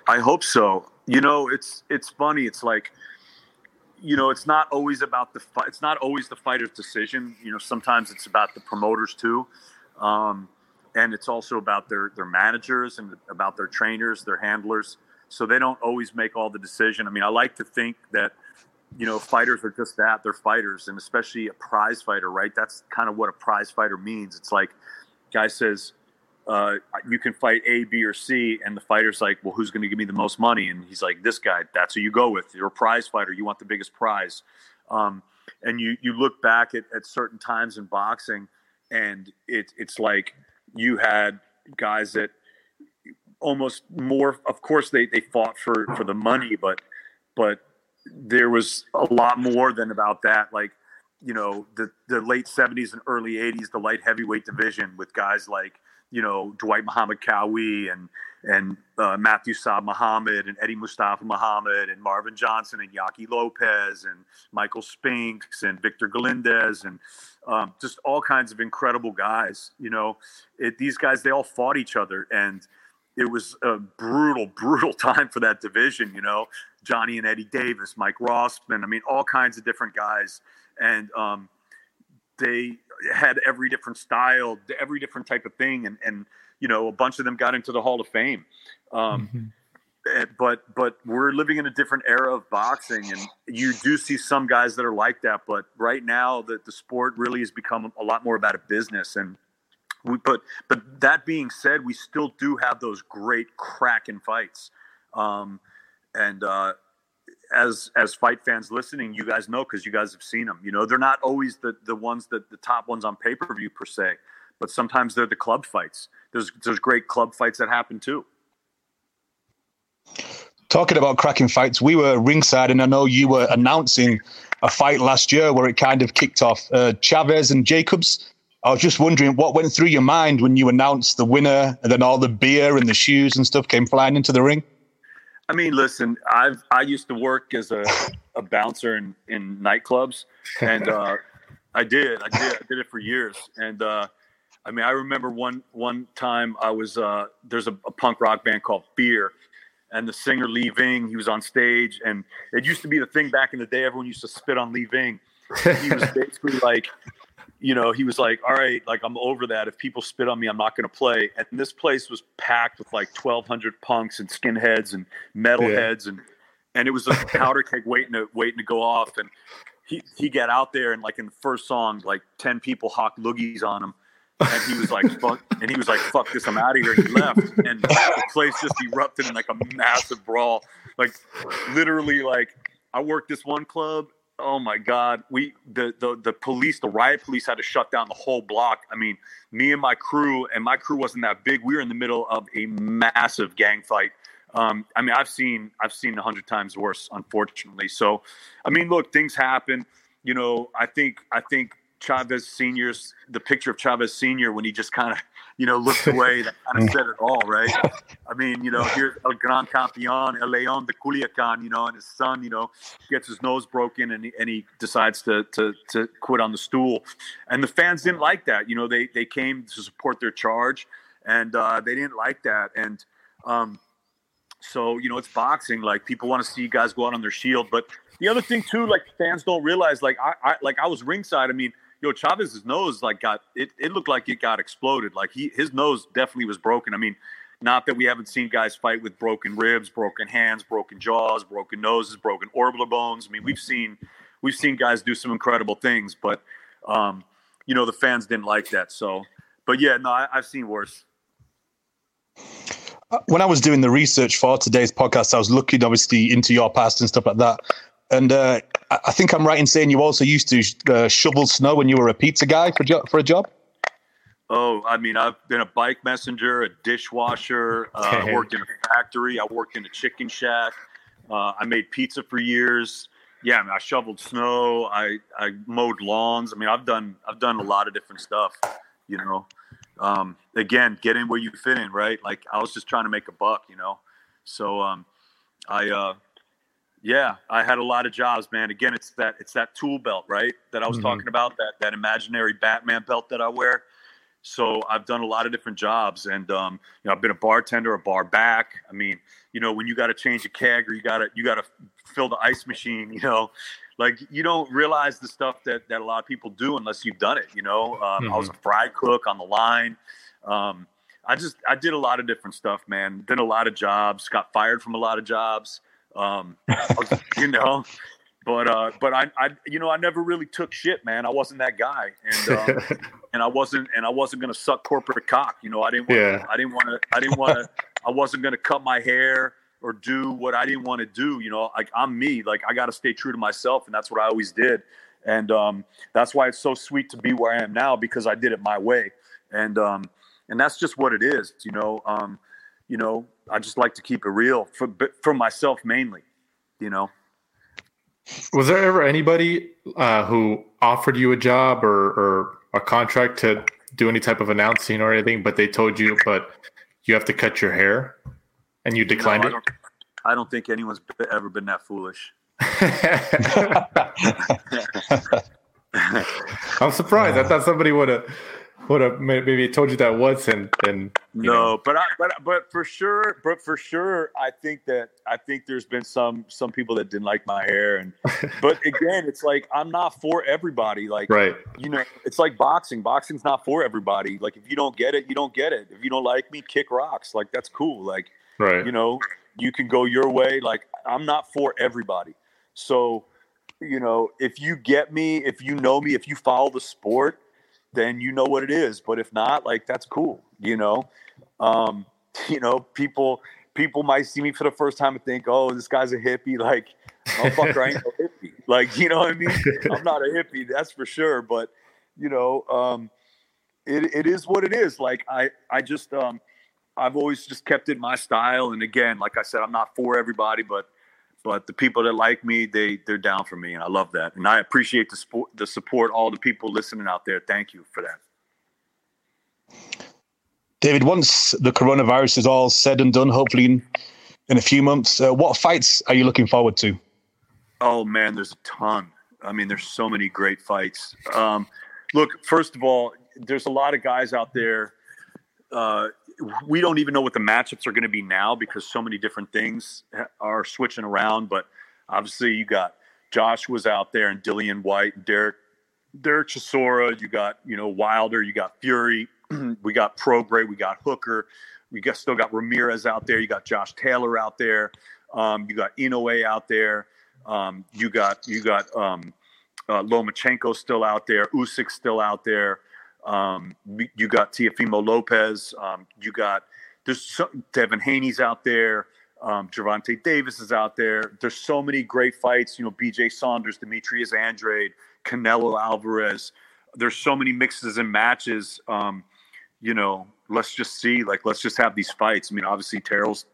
S4: It's funny. It's like, it's not always about the fight. It's not always the fighter's decision. Sometimes it's about the promoters too. And it's also about their managers and about their trainers, their handlers. So they don't always make all the decision. I mean, I like to think that, fighters are just that. They're fighters, and especially a prize fighter, right? That's kind of what a prize fighter means. It's like, guy says, you can fight A, B, or C, and the fighter's like, well, who's going to give me the most money? And he's like, this guy. That's who you go with. You're a prize fighter. You want the biggest prize. And you look back at certain times in boxing, and it's like you had guys that almost more. Of course, they fought for the money, but there was a lot more than about that. Like, the late 70s and early 80s, the light heavyweight division with guys like, Dwight Muhammad Cowie and Matthew Saab Muhammad and Eddie Mustafa Muhammad and Marvin Johnson and Yaki Lopez and Michael Spinks and Victor Galindez and just all kinds of incredible guys. These guys, they all fought each other, and it was a brutal time for that division. Johnny and Eddie Davis, Mike Rossman. I mean, all kinds of different guys, and they had every different style, every different type of thing. And a bunch of them got into the Hall of Fame. But we're living in a different era of boxing, and you do see some guys that are like that. But right now the sport really has become a lot more about a business. And but that being said, we still do have those great cracking fights. As fight fans listening, you guys know, because you guys have seen them. They're not always the ones that the top ones on pay-per-view per se, but sometimes they're the club fights. There's great club fights that happen too.
S3: Talking about cracking fights, we were ringside, and I know you were announcing a fight last year where it kind of kicked off. Chavez and Jacobs. I was just wondering what went through your mind when you announced the winner, and then all the beer and the shoes and stuff came flying into the ring.
S4: I mean, listen, I used to work as a bouncer in nightclubs, and I did it for years. And I remember one time I was there's a punk rock band called Fear, and the singer Lee Ving, he was on stage, and it used to be the thing back in the day. Everyone used to spit on Lee Ving. He was basically like, he was like, all right, like, I'm over that. If people spit on me, I'm not going to play. And this place was packed with like 1,200 punks and skinheads and metalheads. And and it was a powder keg waiting to go off. And he got out there, and like in the first song, like 10 people hawked loogies on him. And he was like, fuck this, I'm out of here. And he left. And the place just erupted in like a massive brawl. Like literally, like I worked this one club. Oh my God. The police, the riot police had to shut down the whole block. I mean, me and my crew wasn't that big. We were in the middle of a massive gang fight. I mean, I've seen 100 times worse, unfortunately. So, I mean, look, things happen. You know, I think Chavez Sr.'s, the picture of Chavez Sr. when he just kind of, you know, looked away, that kind of said it all, right? I mean, you know, here's El Gran Campeón, El León de Culiacán, you know, and his son, you know, gets his nose broken and he decides to quit on the stool. And the fans didn't like that. You know, they came to support their charge, and they didn't like that. And so, you know, it's boxing. Like, people want to see guys go out on their shield. But the other thing, too, like, fans don't realize, like, I was ringside. I mean, Chavez's nose, like, it looked like it got exploded. Like, his nose definitely was broken. I mean, not that we haven't seen guys fight with broken ribs, broken hands, broken jaws, broken noses, broken orbital bones. I mean, we've seen guys do some incredible things, but you know, the fans didn't like that. So, but yeah, no, I've seen worse.
S3: When I was doing the research for today's podcast, I was looking obviously into your past and stuff like that. And I think I'm right in saying you also used to shovel snow when you were a pizza guy for a job?
S4: Oh, I mean, I've been a bike messenger, a dishwasher. I worked in a factory. I worked in a chicken shack. I made pizza for years. Yeah, I mean, I shoveled snow. I mowed lawns. I mean, I've done a lot of different stuff, you know. Again, get in where you fit in, right? Like, I was just trying to make a buck, you know. So yeah, I had a lot of jobs, man. Again, it's that tool belt, right, that I was talking about, that imaginary Batman belt that I wear. So I've done a lot of different jobs, and you know, I've been a bartender, a bar back. I mean, you know, when you got to change a keg or you got to fill the ice machine, you know, like, you don't realize the stuff that a lot of people do unless you've done it. You know, I was a fry cook on the line. I did a lot of different stuff, man. Did a lot of jobs. Got fired from a lot of jobs. You know, but I you know, I never really took shit, man. I wasn't that guy, and I wasn't gonna suck corporate cock. You know, I wasn't gonna cut my hair or do what I didn't want to do. You know, like, I'm me. Like, I got to stay true to myself, and that's what I always did. And that's why it's so sweet to be where I am now, because I did it my way. And that's just what it is. You know, I just like to keep it real for myself mainly, you know.
S2: Was there ever anybody who offered you a job or a contract to do any type of announcing or anything, but they told you, but you have to cut your hair, and you declined it?
S4: I don't think anyone's ever been that foolish.
S2: I'm surprised. I thought somebody would have maybe told you that once, and
S4: no, but for sure, I think there's been some people that didn't like my hair, but again, it's like, I'm not for everybody. Like, right. You know, it's like boxing. Boxing's not for everybody. Like, if you don't get it, you don't get it. If you don't like me, kick rocks. Like, that's cool. Like, right. You know, you can go your way. Like, I'm not for everybody. So, you know, if you get me, if you know me, if you follow the sport, then you know what it is. But if not, like, that's cool. You know, you know, people might see me for the first time and think, oh, this guy's a hippie. Like, motherfucker, I ain't no hippie. Like, you know what I mean? I'm not a hippie, that's for sure. But, you know, it is what it is. Like, I just, I've always just kept it my style. And again, like I said, I'm not for everybody, but the people that like me, they're down for me, and I love that. And I appreciate the support, all the people listening out there. Thank you for that.
S3: David, once the coronavirus is all said and done, hopefully in a few months, what fights are you looking forward to?
S4: Oh, man, there's a ton. I mean, there's so many great fights. Look, first of all, there's a lot of guys out there. We don't even know what the matchups are going to be now, because so many different things are switching around. But obviously, you got Joshua's out there, and Dillian White, and Derek Chisora. You got, you know, Wilder. You got Fury. We got Prograis. We got Hooker. Still got Ramirez out there. You got Josh Taylor out there. You got Inoue out there. You got Lomachenko still out there. Usyk still out there. You got Teofimo Lopez. Devin Haney's out there. Gervonta Davis is out there. There's so many great fights. BJ Saunders, Demetrius Andrade, Canelo Alvarez. There's so many mixes and matches. Let's just see. Let's just have these fights. I mean, obviously, Terrence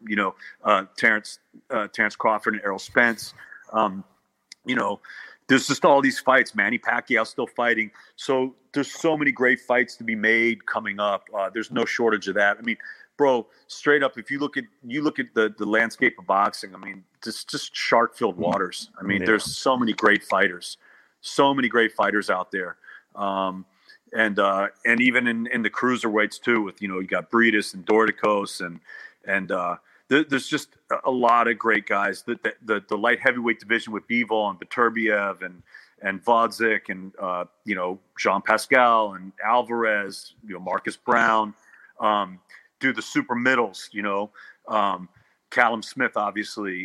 S4: Crawford and Errol Spence. There's just all these fights. Manny Pacquiao still fighting. So there's so many great fights to be made coming up. There's no shortage of that. I mean, bro, straight up, if you look at the landscape of boxing, I mean, just shark-filled waters. I mean, There's so many great fighters out there. And even in the cruiserweights too, with you got Briedis and Dorticos and there's just a lot of great guys. The light heavyweight division with Bivol and Beterbiev and Vodzik and Jean Pascal and Alvarez, Marcus Brown. Do the super middles, Callum Smith, obviously,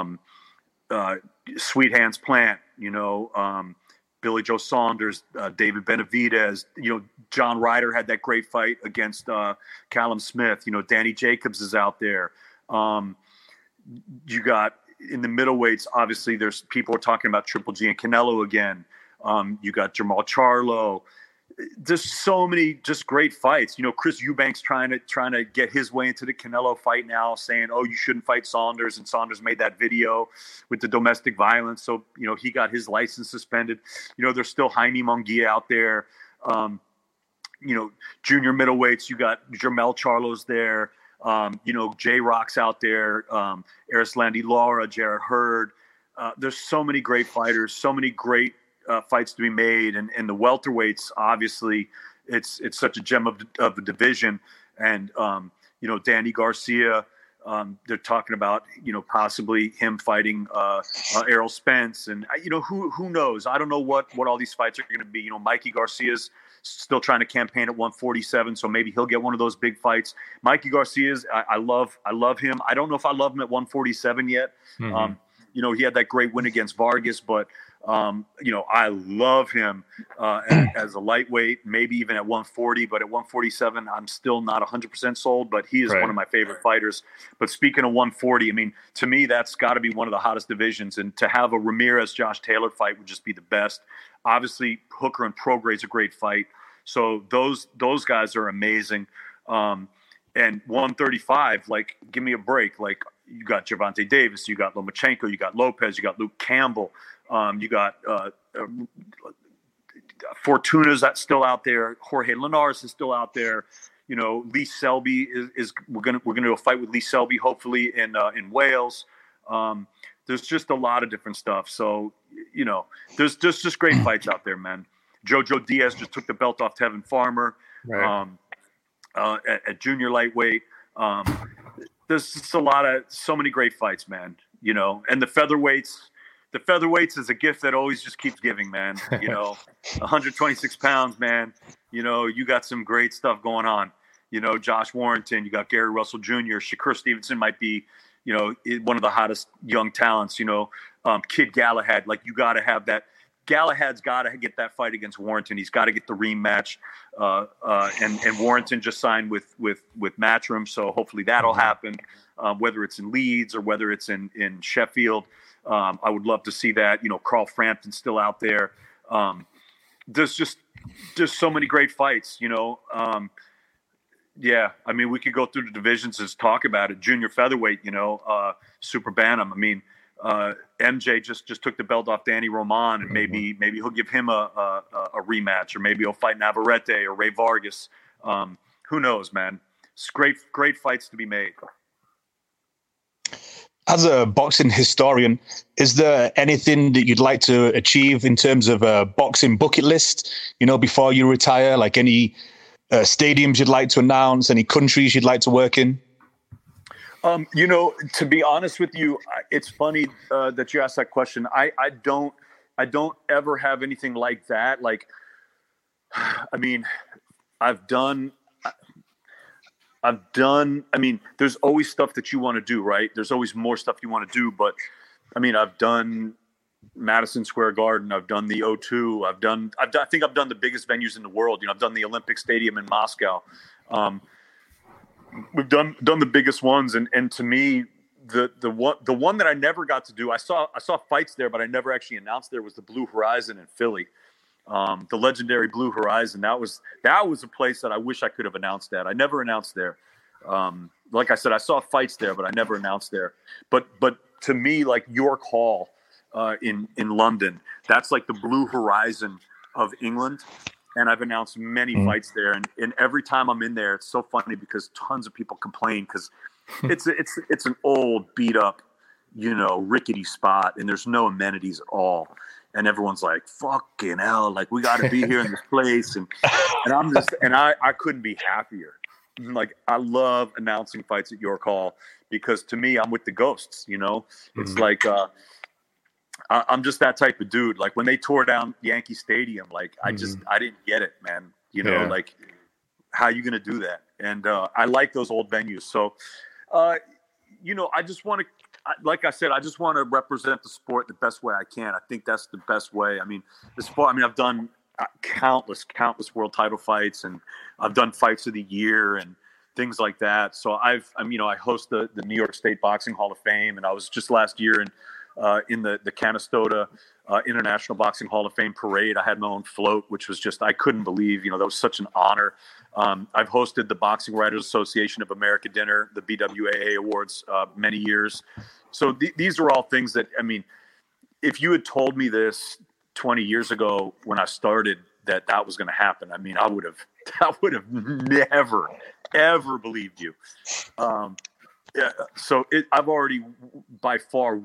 S4: Sweet Hands Plant, Billy Joe Saunders, David Benavidez, John Ryder had that great fight against Callum Smith. Danny Jacobs is out there. You got in the middleweights, obviously there's people are talking about Triple G and Canelo again. You got Jamal Charlo. There's so many just great fights. Chris Eubanks trying to get his way into the Canelo fight now, saying, "Oh, you shouldn't fight Saunders," and Saunders made that video with the domestic violence, so he got his license suspended. There's still Jaime Munguia out there. Junior middleweights, you got Jermell Charlo's there. J-Rock's out there. Arislandi Lara, Jarrett Hurd. There's so many great fighters, so many great fights to be made, and the welterweights, obviously, it's such a gem of the division. And Danny Garcia, they're talking about possibly him fighting Errol Spence, and who knows? I don't know what all these fights are going to be. Mikey Garcia's still trying to campaign at 147, so maybe he'll get one of those big fights. Mikey Garcia's, I love him. I don't know if I love him at 147 yet. Mm-hmm. He had that great win against Vargas, but I love him as a lightweight, maybe even at 140, but at 147, I'm still not 100% sold, but he is one of my favorite fighters. But speaking of 140, I mean, to me, that's got to be one of the hottest divisions, and to have a Ramirez-Josh Taylor fight would just be the best. Obviously, Hooker and Prograde's a great fight, so those guys are amazing. And 135, give me a break. You got Gervonta Davis, you got Lomachenko, you got Lopez, you got Luke Campbell. You got Fortuna's that's still out there. Jorge Linares is still out there. Lee Selby is we're gonna do a fight with Lee Selby hopefully in Wales. There's just a lot of different stuff. So there's just great fights out there, man. Jojo Diaz just took the belt off Tevin Farmer at junior lightweight. There's just so many great fights, man. And the featherweights. The featherweights is a gift that always just keeps giving, man. 126 pounds, man. You got some great stuff going on. Josh Warrington, you got Gary Russell Jr., Shakur Stevenson might be, one of the hottest young talents. Kid Galahad, you got to have that. Galahad's got to get that fight against Warrington. He's got to get the rematch. And Warrington just signed with Matchroom, so hopefully that'll happen. Whether it's in Leeds or whether it's in Sheffield. I would love to see that. Carl Frampton's still out there. There's just so many great fights. Yeah, I mean, we could go through the divisions and talk about it. Junior featherweight, super bantam. I mean, MJ just took the belt off Danny Roman, and maybe he'll give him a rematch, or maybe he'll fight Navarrete or Ray Vargas. Who knows, man? It's great fights to be made.
S3: As a boxing historian, is there anything that you'd like to achieve in terms of a boxing bucket list, before you retire? Like any stadiums you'd like to announce, any countries you'd like to work in?
S4: To be honest with you, it's funny that you asked that question. I don't ever have anything like that. I mean, I've done I've done, I memean, there's always stuff that you want to do, right? There's always more stuff you want to do, but I mean, I've done Madison Square Garden. I've done the O2. I think I've done the biggest venues in the world. You know, I've done the Olympic Stadium in Moscow. We've done the biggest ones. And to me, the one that I never got to do, I saw fights there, but I never actually announced there, was the Blue Horizon in Philly. The legendary Blue Horizon. That was a place that I wish I could have announced that. I never announced there. Like I said, I saw fights there, but I never announced there. But to me, like York Hall in London, that's like the Blue Horizon of England. And I've announced many fights there. And every time I'm in there, it's so funny because tons of people complain because it's an old, beat up, you know, rickety spot, and there's no amenities at all. And everyone's like, fucking hell, like we got to be here in this place. And I'm just, and I couldn't be happier. Like, I love announcing fights at York Hall because to me, I'm with the ghosts, you know? It's like, I'm just that type of dude. Like when they tore down Yankee Stadium, like I didn't get it, man. You know, like how you going to do that? And I like those old venues. So, you know, I just want to, like I said, I just want to represent the sport the best way I can. I think that's the best way. I mean, I've done countless world title fights, and I've done fights of the year and things like that. So I host the New York State Boxing Hall of Fame, and I was just last year in the Canastota International Boxing Hall of Fame parade. I had my own float, which was just, I couldn't believe, you know, that was such an honor. I've hosted the Boxing Writers Association of America dinner, the BWAA awards, many years. So these are all things that, I mean, if you had told me this 20 years ago when I started that was going to happen, I mean, I would have never, ever believed you. Yeah, so I've already by far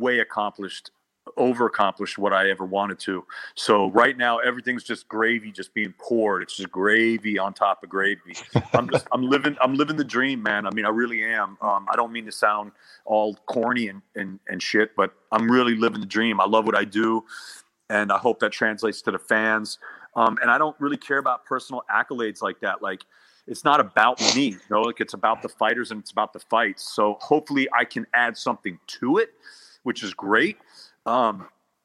S4: over accomplished what I ever wanted to. So right now everything's just gravy, just being poured. It's just gravy on top of gravy. I'm living the dream, man. I mean, I really am. I don't mean to sound all corny and shit, but I'm really living the dream. I love what I do, and I hope that translates to the fans. And I don't really care about personal accolades like that. Like, it's not about me, you know, like it's about the fighters and it's about the fights. So hopefully I can add something to it, which is great. And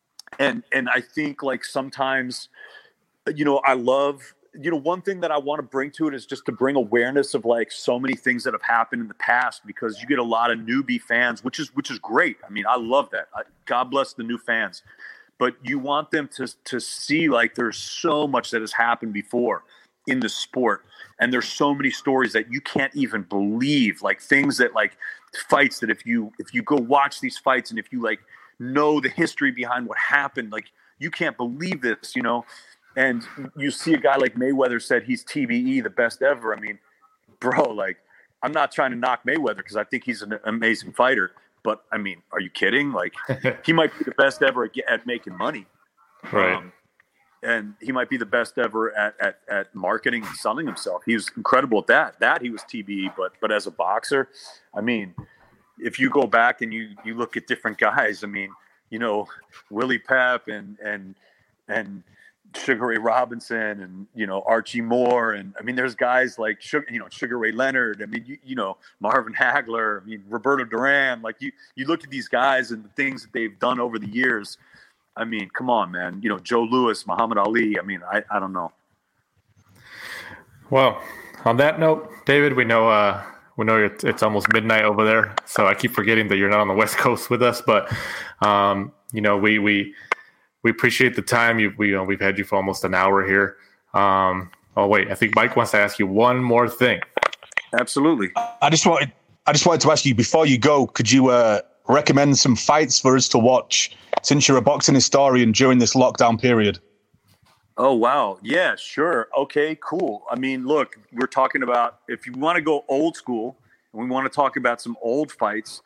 S4: I think like sometimes, you know, I love, you know, one thing that I want to bring to it is just to bring awareness of like so many things that have happened in the past, because you get a lot of newbie fans, which is great. I mean, I love that. God bless the new fans, but you want them to see like there's so much that has happened before in the sport. And there's so many stories that you can't even believe, like things that like fights that if you go watch these fights and if you like know the history behind what happened, like you can't believe this, you know. And you see a guy like Mayweather said he's TBE, the best ever. I mean, bro, like I'm not trying to knock Mayweather because I think he's an amazing fighter, but I mean, are you kidding? Like he might be the best ever at making money.
S2: Right.
S4: And he might be the best ever at marketing and selling himself. He was incredible at that. That he was TBE, but as a boxer, I mean, if you go back and you look at different guys, I mean, you know, Willie Pep and Sugar Ray Robinson and, you know, Archie Moore. And I mean, there's guys like, Sugar Ray Leonard. I mean, you know, Marvin Hagler, I mean, Roberto Duran. Like you look at these guys and the things that they've done over the years. I mean, come on, man. You know, Joe Louis, Muhammad Ali. I mean, I don't know.
S2: Well, on that note, David, we know it's almost midnight over there, so I keep forgetting that you're not on the West Coast with us. But you know, we appreciate the time. We've had you for almost an hour here. Oh wait, I think Mike wants to ask you one more thing.
S4: Absolutely.
S3: I just wanted to ask you, before you go, could you recommend some fights for us to watch, since you're a boxing historian, during this lockdown period?
S4: Oh, wow. Yeah, sure. Okay, cool. I mean, look, we're talking about, if you want to go old school, and we want to talk about some old fights.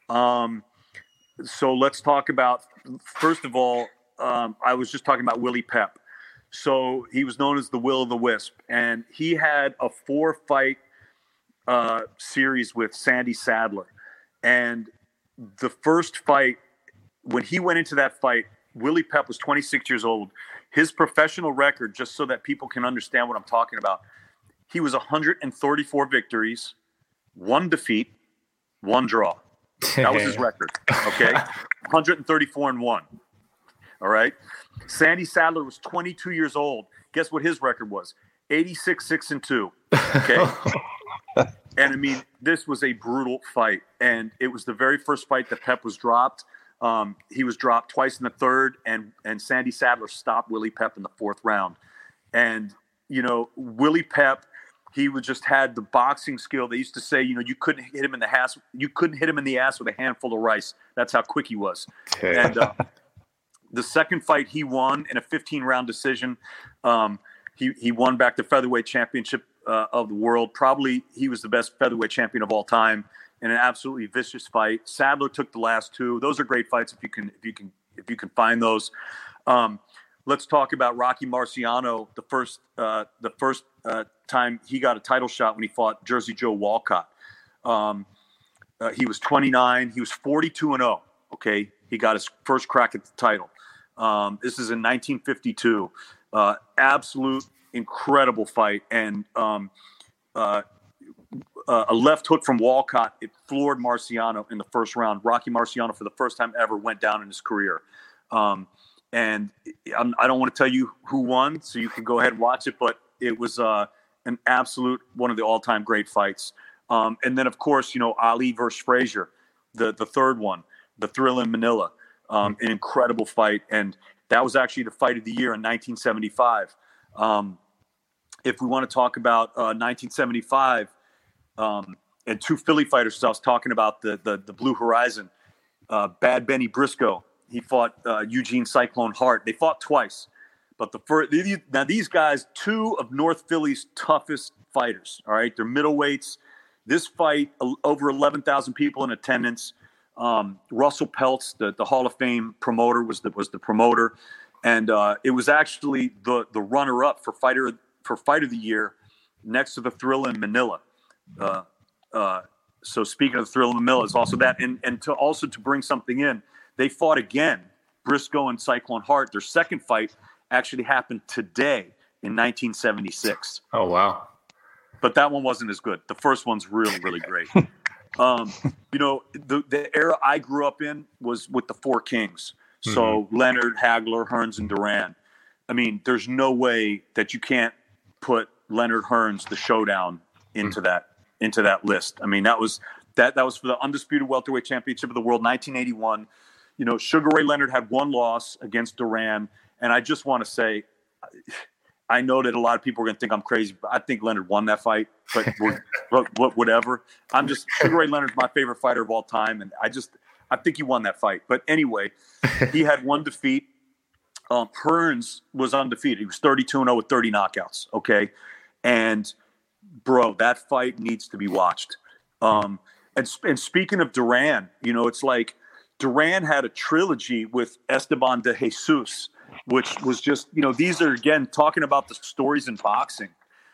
S4: So let's talk about, first of all, I was just talking about Willie Pep. So he was known as the Will of the Wisp, and he had a 4-fight series with Sandy Sadler. And the first fight, when he went into that fight, Willie Pep was 26 years old. His professional record, just so that people can understand what I'm talking about, he was 134 victories, 1 defeat, 1 draw. That was his record. Okay, 134-1. All right. Sandy Sadler was 22 years old. Guess what his record was? 86-6-2. Okay. And I mean, this was a brutal fight, and it was the very first fight that Pep was dropped. He was dropped twice in the third, and Sandy Sadler stopped Willie Pep in the 4th round. And Willie Pep, he would just had the boxing skill. They used to say, you couldn't hit him in the ass. You couldn't hit him in the ass with a handful of rice. That's how quick he was. Okay. And the second fight he won in a 15-round decision. He won back the featherweight championship of the world. Probably he was the best featherweight champion of all time in an absolutely vicious fight. Sadler took the last 2. Those are great fights if you can find those. Let's talk about Rocky Marciano. The first time he got a title shot when he fought Jersey Joe Walcott. He was 29. He was 42-0. Okay, he got his first crack at the title. This is in 1952. Absolute incredible fight, and a left hook from Walcott, it floored Marciano in the first round. Rocky Marciano, for the first time ever, went down in his career. And I don't want to tell you who won, so you can go ahead and watch it, but it was an absolute one of the all-time great fights. And then, of course, Ali versus Frazier, the third one, the Thrill in Manila, an incredible fight. And that was actually the fight of the year in 1975. If we want to talk about 1975 and 2 Philly fighters, I was talking about the Blue Horizon, Bad Benny Briscoe. He fought Eugene Cyclone Hart. They fought twice. But now these guys, 2 of North Philly's toughest fighters, all right? They're middleweights. This fight, over 11,000 people in attendance. Russell Peltz, the Hall of Fame promoter, was the promoter. And it was actually the runner-up for fight of the year next to the Thrill in Manila. So speaking of the Thrill in Manila, is also that. And to bring something in, they fought again, Briscoe and Cyclone Hart. Their second fight actually happened today in 1976.
S2: Oh, wow.
S4: But that one wasn't as good. The first one's really, really great. The era I grew up in was with the 4 Kings. So Leonard, Hagler, Hearns, and Duran. I mean, there's no way that you can't put Leonard, Hearns, the showdown into that list. I mean, that was for the undisputed welterweight championship of the world, 1981. Sugar Ray Leonard had 1 loss against Duran, and I just want to say, I know that a lot of people are going to think I'm crazy, but I think Leonard won that fight. But whatever. Sugar Ray Leonard's my favorite fighter of all time, and I think he won that fight. But anyway, he had 1 defeat. Hearns was undefeated. He was 32-0 with 30 knockouts. Okay, and bro, that fight needs to be watched. And speaking of Duran, it's like Duran had a trilogy with Esteban de Jesus, which was just, these are, again, talking about the stories in boxing.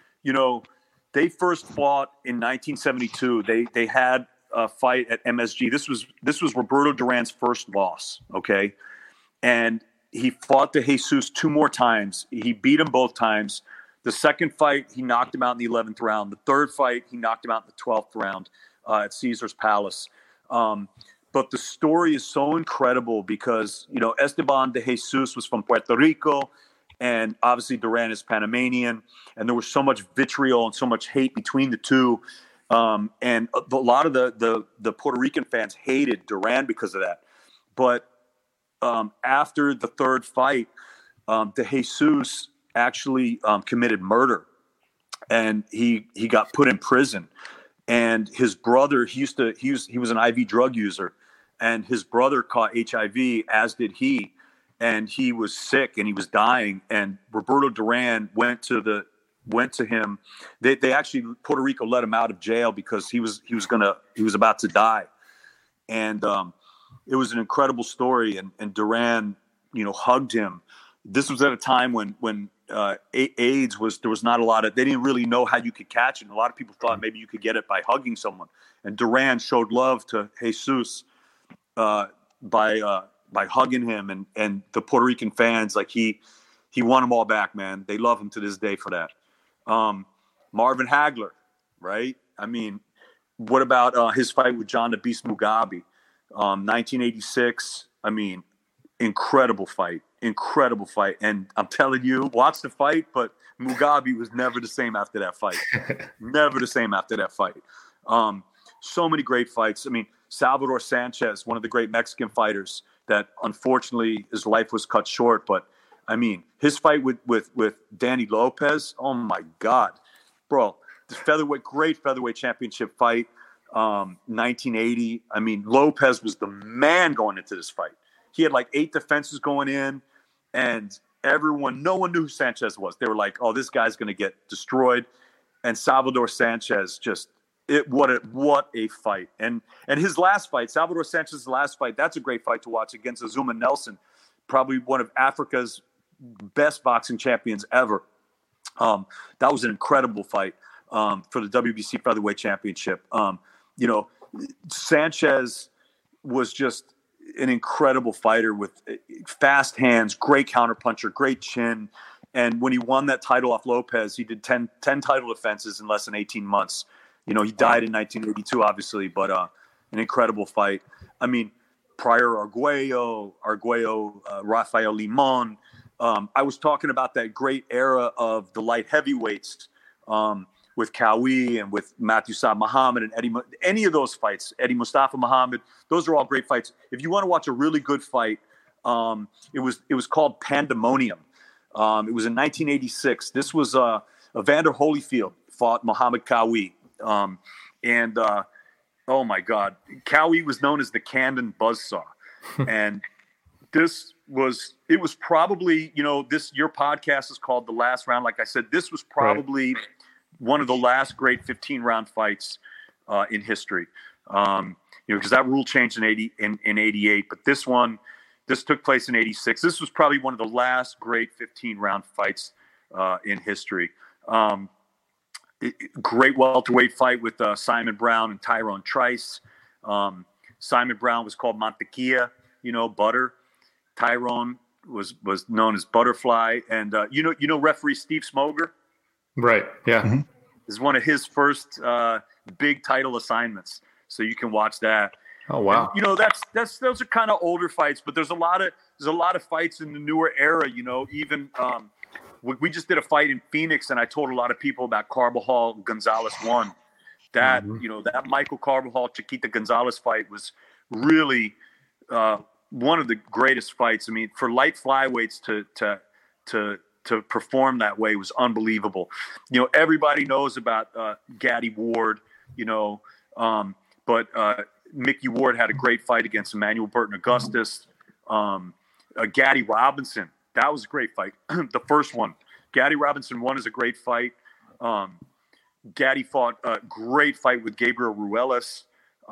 S4: They first fought in 1972. They had a fight at MSG. This was Roberto Duran's first loss, okay? And he fought de Jesus 2 more times. He beat him both times. The second fight, he knocked him out in the 11th round. The third fight, he knocked him out in the 12th round at Caesar's Palace. But the story is so incredible because, Esteban de Jesus was from Puerto Rico, and obviously Duran is Panamanian, and there was so much vitriol and so much hate between the two. And a lot of the Puerto Rican fans hated Duran because of that. But after the third fight, de Jesus actually committed murder, and he got put in prison. And his brother, he was an IV drug user, and his brother caught HIV, as did he, and he was sick and he was dying. And Roberto Duran went to him. They actually, Puerto Rico let him out of jail because he was about to die. And it was an incredible story. And Duran, hugged him. This was at a time when AIDS there was not a lot of, they didn't really know how you could catch it. And a lot of people thought maybe you could get it by hugging someone. And Duran showed love to Jesus by hugging him, and the Puerto Rican fans, like he won them all back, man. They love him to this day for that. Marvin Hagler, right? I mean, what about his fight with John the Beast Mugabe, 1986? I mean, incredible fight. And I'm telling you, watch the fight, but Mugabe was never the same after that fight. Never the same after that fight. So many great fights. I mean, Salvador Sanchez, one of the great Mexican fighters that unfortunately his life was cut short. But I mean, his fight with Danny Lopez, oh my God, bro, the great featherweight championship fight, 1980. I mean, Lopez was the man going into this fight. He had like 8 defenses going in, and no one knew who Sanchez was. They were like, oh, this guy's going to get destroyed. And Salvador Sanchez what a fight. And his last fight, Salvador Sanchez's last fight, that's a great fight to watch against Azuma Nelson, probably one of Africa's best boxing champions ever. That was an incredible fight for the WBC featherweight championship. Sanchez was just an incredible fighter with fast hands, great counterpuncher, great chin. And when he won that title off Lopez, he did 10 title defenses in less than 18 months. He died in 1982, obviously, but an incredible fight. I mean, prior Arguello, Rafael Limon. I was talking about that great era of the light heavyweights with Cowie and with Matthew Saad Muhammad and any of those fights, Eddie Mustafa Muhammad. Those are all great fights. If you want to watch a really good fight, it was called Pandemonium. It was in 1986. This was Evander Holyfield fought Muhammad Cowie. Oh my God, Cowie was known as the Camden Buzzsaw. And it was probably, your podcast is called The Last Round. Like I said, this was probably one of the last great 15-round fights in history. Because that rule changed in 88, but this took place in 86. This was probably one of the last great 15-round fights in history. Great welterweight fight with Simon Brown and Tyrone Trice. Simon Brown was called Mantequilla, butter. Tyrone was known as Butterfly, and referee Steve Smoger,
S2: right? Yeah,
S3: mm-hmm.
S4: is one of his first big title assignments. So you can watch that.
S2: Oh wow!
S4: And, those are kind of older fights, but there's a lot of fights in the newer era. Even. We just did a fight in Phoenix, and I told a lot of people about Carbajal Gonzalez 1. That that Michael Carbajal Chiquita Gonzalez fight was really one of the greatest fights. I mean, for light flyweights to perform that way was unbelievable. Everybody knows about Gaddy Ward, but Mickey Ward had a great fight against Emmanuel Burton Augustus. Gaddy Robinson. That was a great fight. The first one. Gaddy Robinson 1 is a great fight. Gaddy fought a great fight with Gabriel Ruelas.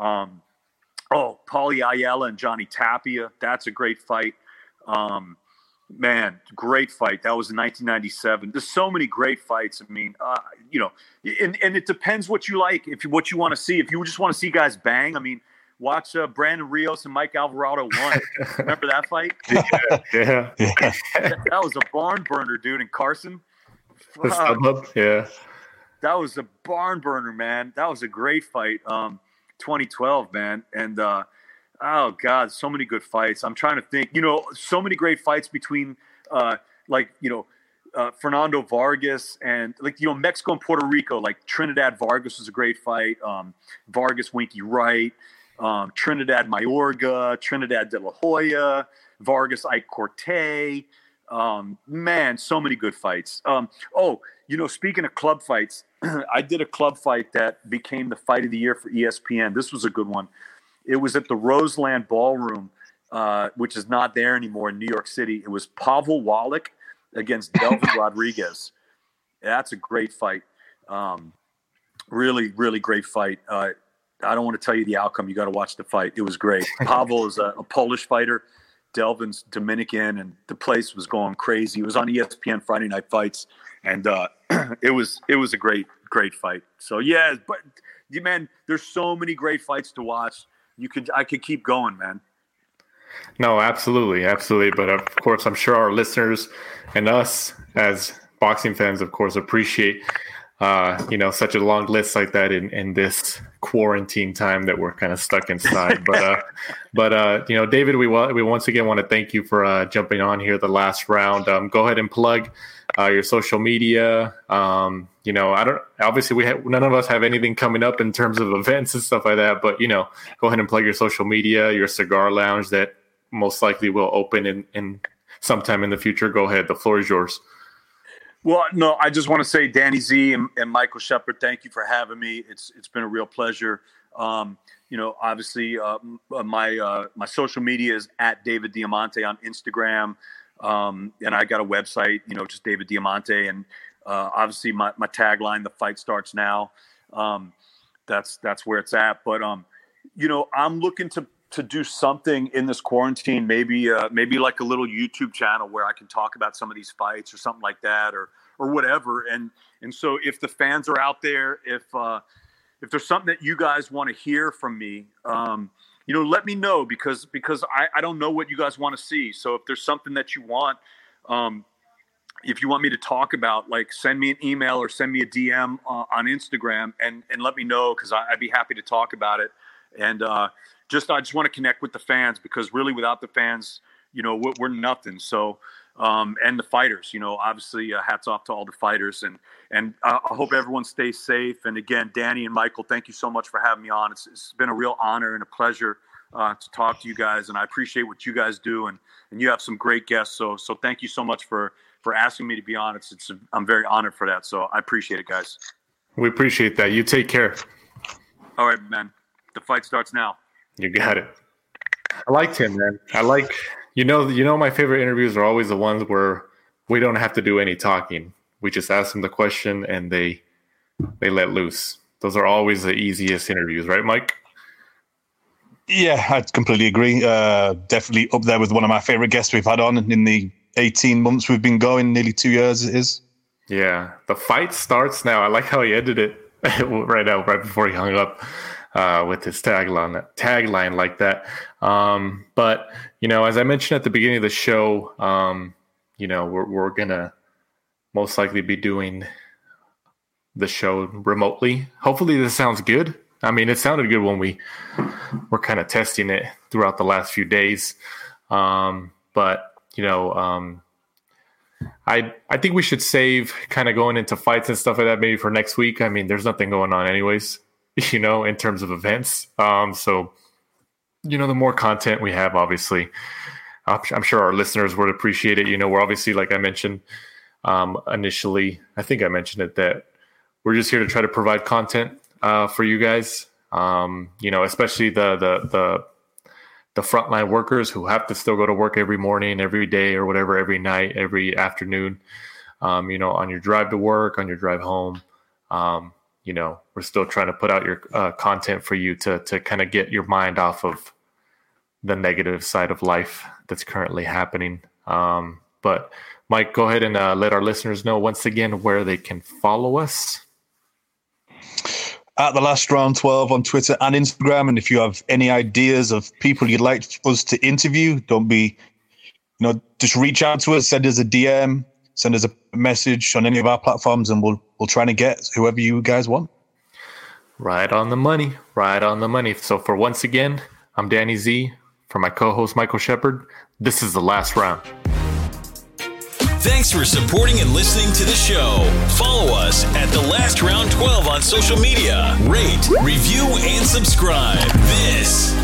S4: Paulie Ayala and Johnny Tapia. That's a great fight. Great fight. That was in 1997. There's so many great fights. I mean, and it depends what you like. What you want to see. If you just want to see guys bang, I mean, watch Brandon Rios and Mike Alvarado 1. Remember that fight?
S2: Yeah.
S4: That was a barn burner, dude. In Carson.
S2: Yeah.
S4: That was a barn burner, man. That was a great fight. 2012, man. And oh God, so many good fights. I'm trying to think. So many great fights between Fernando Vargas and Mexico and Puerto Rico. Like Trinidad Vargas was a great fight. Vargas Winky Wright. Trinidad Mayorga, Trinidad De La Hoya, Vargas Ike Corte. So many good fights. Speaking of club fights, I did a club fight that became the fight of the year for ESPN. This was a good one. It was at the Roseland Ballroom, which is not there anymore in New York City. It was Pavel Wallach against Delvin Rodriguez. That's a great fight. Really, really great fight. I don't want to tell you the outcome. You got to watch the fight. It was great. Pavel is a Polish fighter. Delvin's Dominican, and the place was going crazy. It was on ESPN Friday Night Fights, and it was a great fight. So yeah, but man, there's so many great fights to watch. I could keep going, man.
S2: No, absolutely. But of course, I'm sure our listeners and us as boxing fans, of course, appreciate such a long list like that in this quarantine time that we're kind of stuck inside. But David, we once again want to thank you for jumping on here the last round. Go ahead and plug your social media. Obviously none of us have anything coming up in terms of events and stuff like that, but go ahead and plug your social media, your cigar lounge that most likely will open in sometime in the future. Go ahead. The floor is yours.
S4: Well, no, I just want to say, Danny Z and Michael Shepard, thank you for having me. It's been a real pleasure. Obviously, my social media is at David Diamante on Instagram, and I got a website, just David Diamante, and obviously my tagline, "The Fight Starts Now." That's where it's at. But I'm looking to do something in this quarantine, maybe like a little YouTube channel where I can talk about some of these fights or something like that, or whatever. And so if the fans are out there, if there's something that you guys want to hear from me, let me know, because I don't know what you guys want to see. So if there's something that you want, if you want me to talk about, like, send me an email or send me a DM on Instagram and let me know, because I'd be happy to talk about it. And I just want to connect with the fans, because really without the fans, we're nothing. So, and the fighters, obviously hats off to all the fighters, and I hope everyone stays safe. And again, Danny and Michael, thank you so much for having me on. It's been a real honor and a pleasure to talk to you guys, and I appreciate what you guys do, and you have some great guests. So thank you so much for asking me to be on. I'm very honored for that. So I appreciate it, guys.
S2: We appreciate that. You take care.
S4: All right, man. The fight starts now.
S2: You got it. I liked him, man. My favorite interviews are always the ones where we don't have to do any talking. We just ask them the question and they let loose. Those are always the easiest interviews, right, Mike?
S3: Yeah, I completely agree. Definitely up there with one of my favorite guests we've had on in the 18 months we've been going, nearly 2 years it is.
S2: Yeah, the fight starts now. I like how he ended it right before he hung up. With his tagline like that. But, as I mentioned at the beginning of the show, we're going to most likely be doing the show remotely. Hopefully this sounds good. I mean, it sounded good when we were kind of testing it throughout the last few days. But I think we should save kind of going into fights and stuff like that maybe for next week. I mean, there's nothing going on anyways, in terms of events. So, the more content we have, obviously, I'm sure our listeners would appreciate it. We're obviously, like I mentioned initially, I think I mentioned it, that we're just here to try to provide content for you guys, especially the frontline workers who have to still go to work every morning, every day or whatever, every night, every afternoon, on your drive to work, on your drive home. We're still trying to put out your content for you to kind of get your mind off of the negative side of life that's currently happening. But Mike, go ahead and let our listeners know once again where they can follow us.
S3: At The Last Round 12 on Twitter and Instagram. And if you have any ideas of people you'd like us to interview, don't be, just reach out to us, send us a DM, send us a message on any of our platforms, and we'll try to get whoever you guys want.
S2: Right on the money. So for once again, I'm Danny Z. For my co-host Michael Shepard, this is The Last Round.
S1: Thanks for supporting and listening to the show. Follow us at The Last Round 12 on social media. Rate, review, and subscribe. This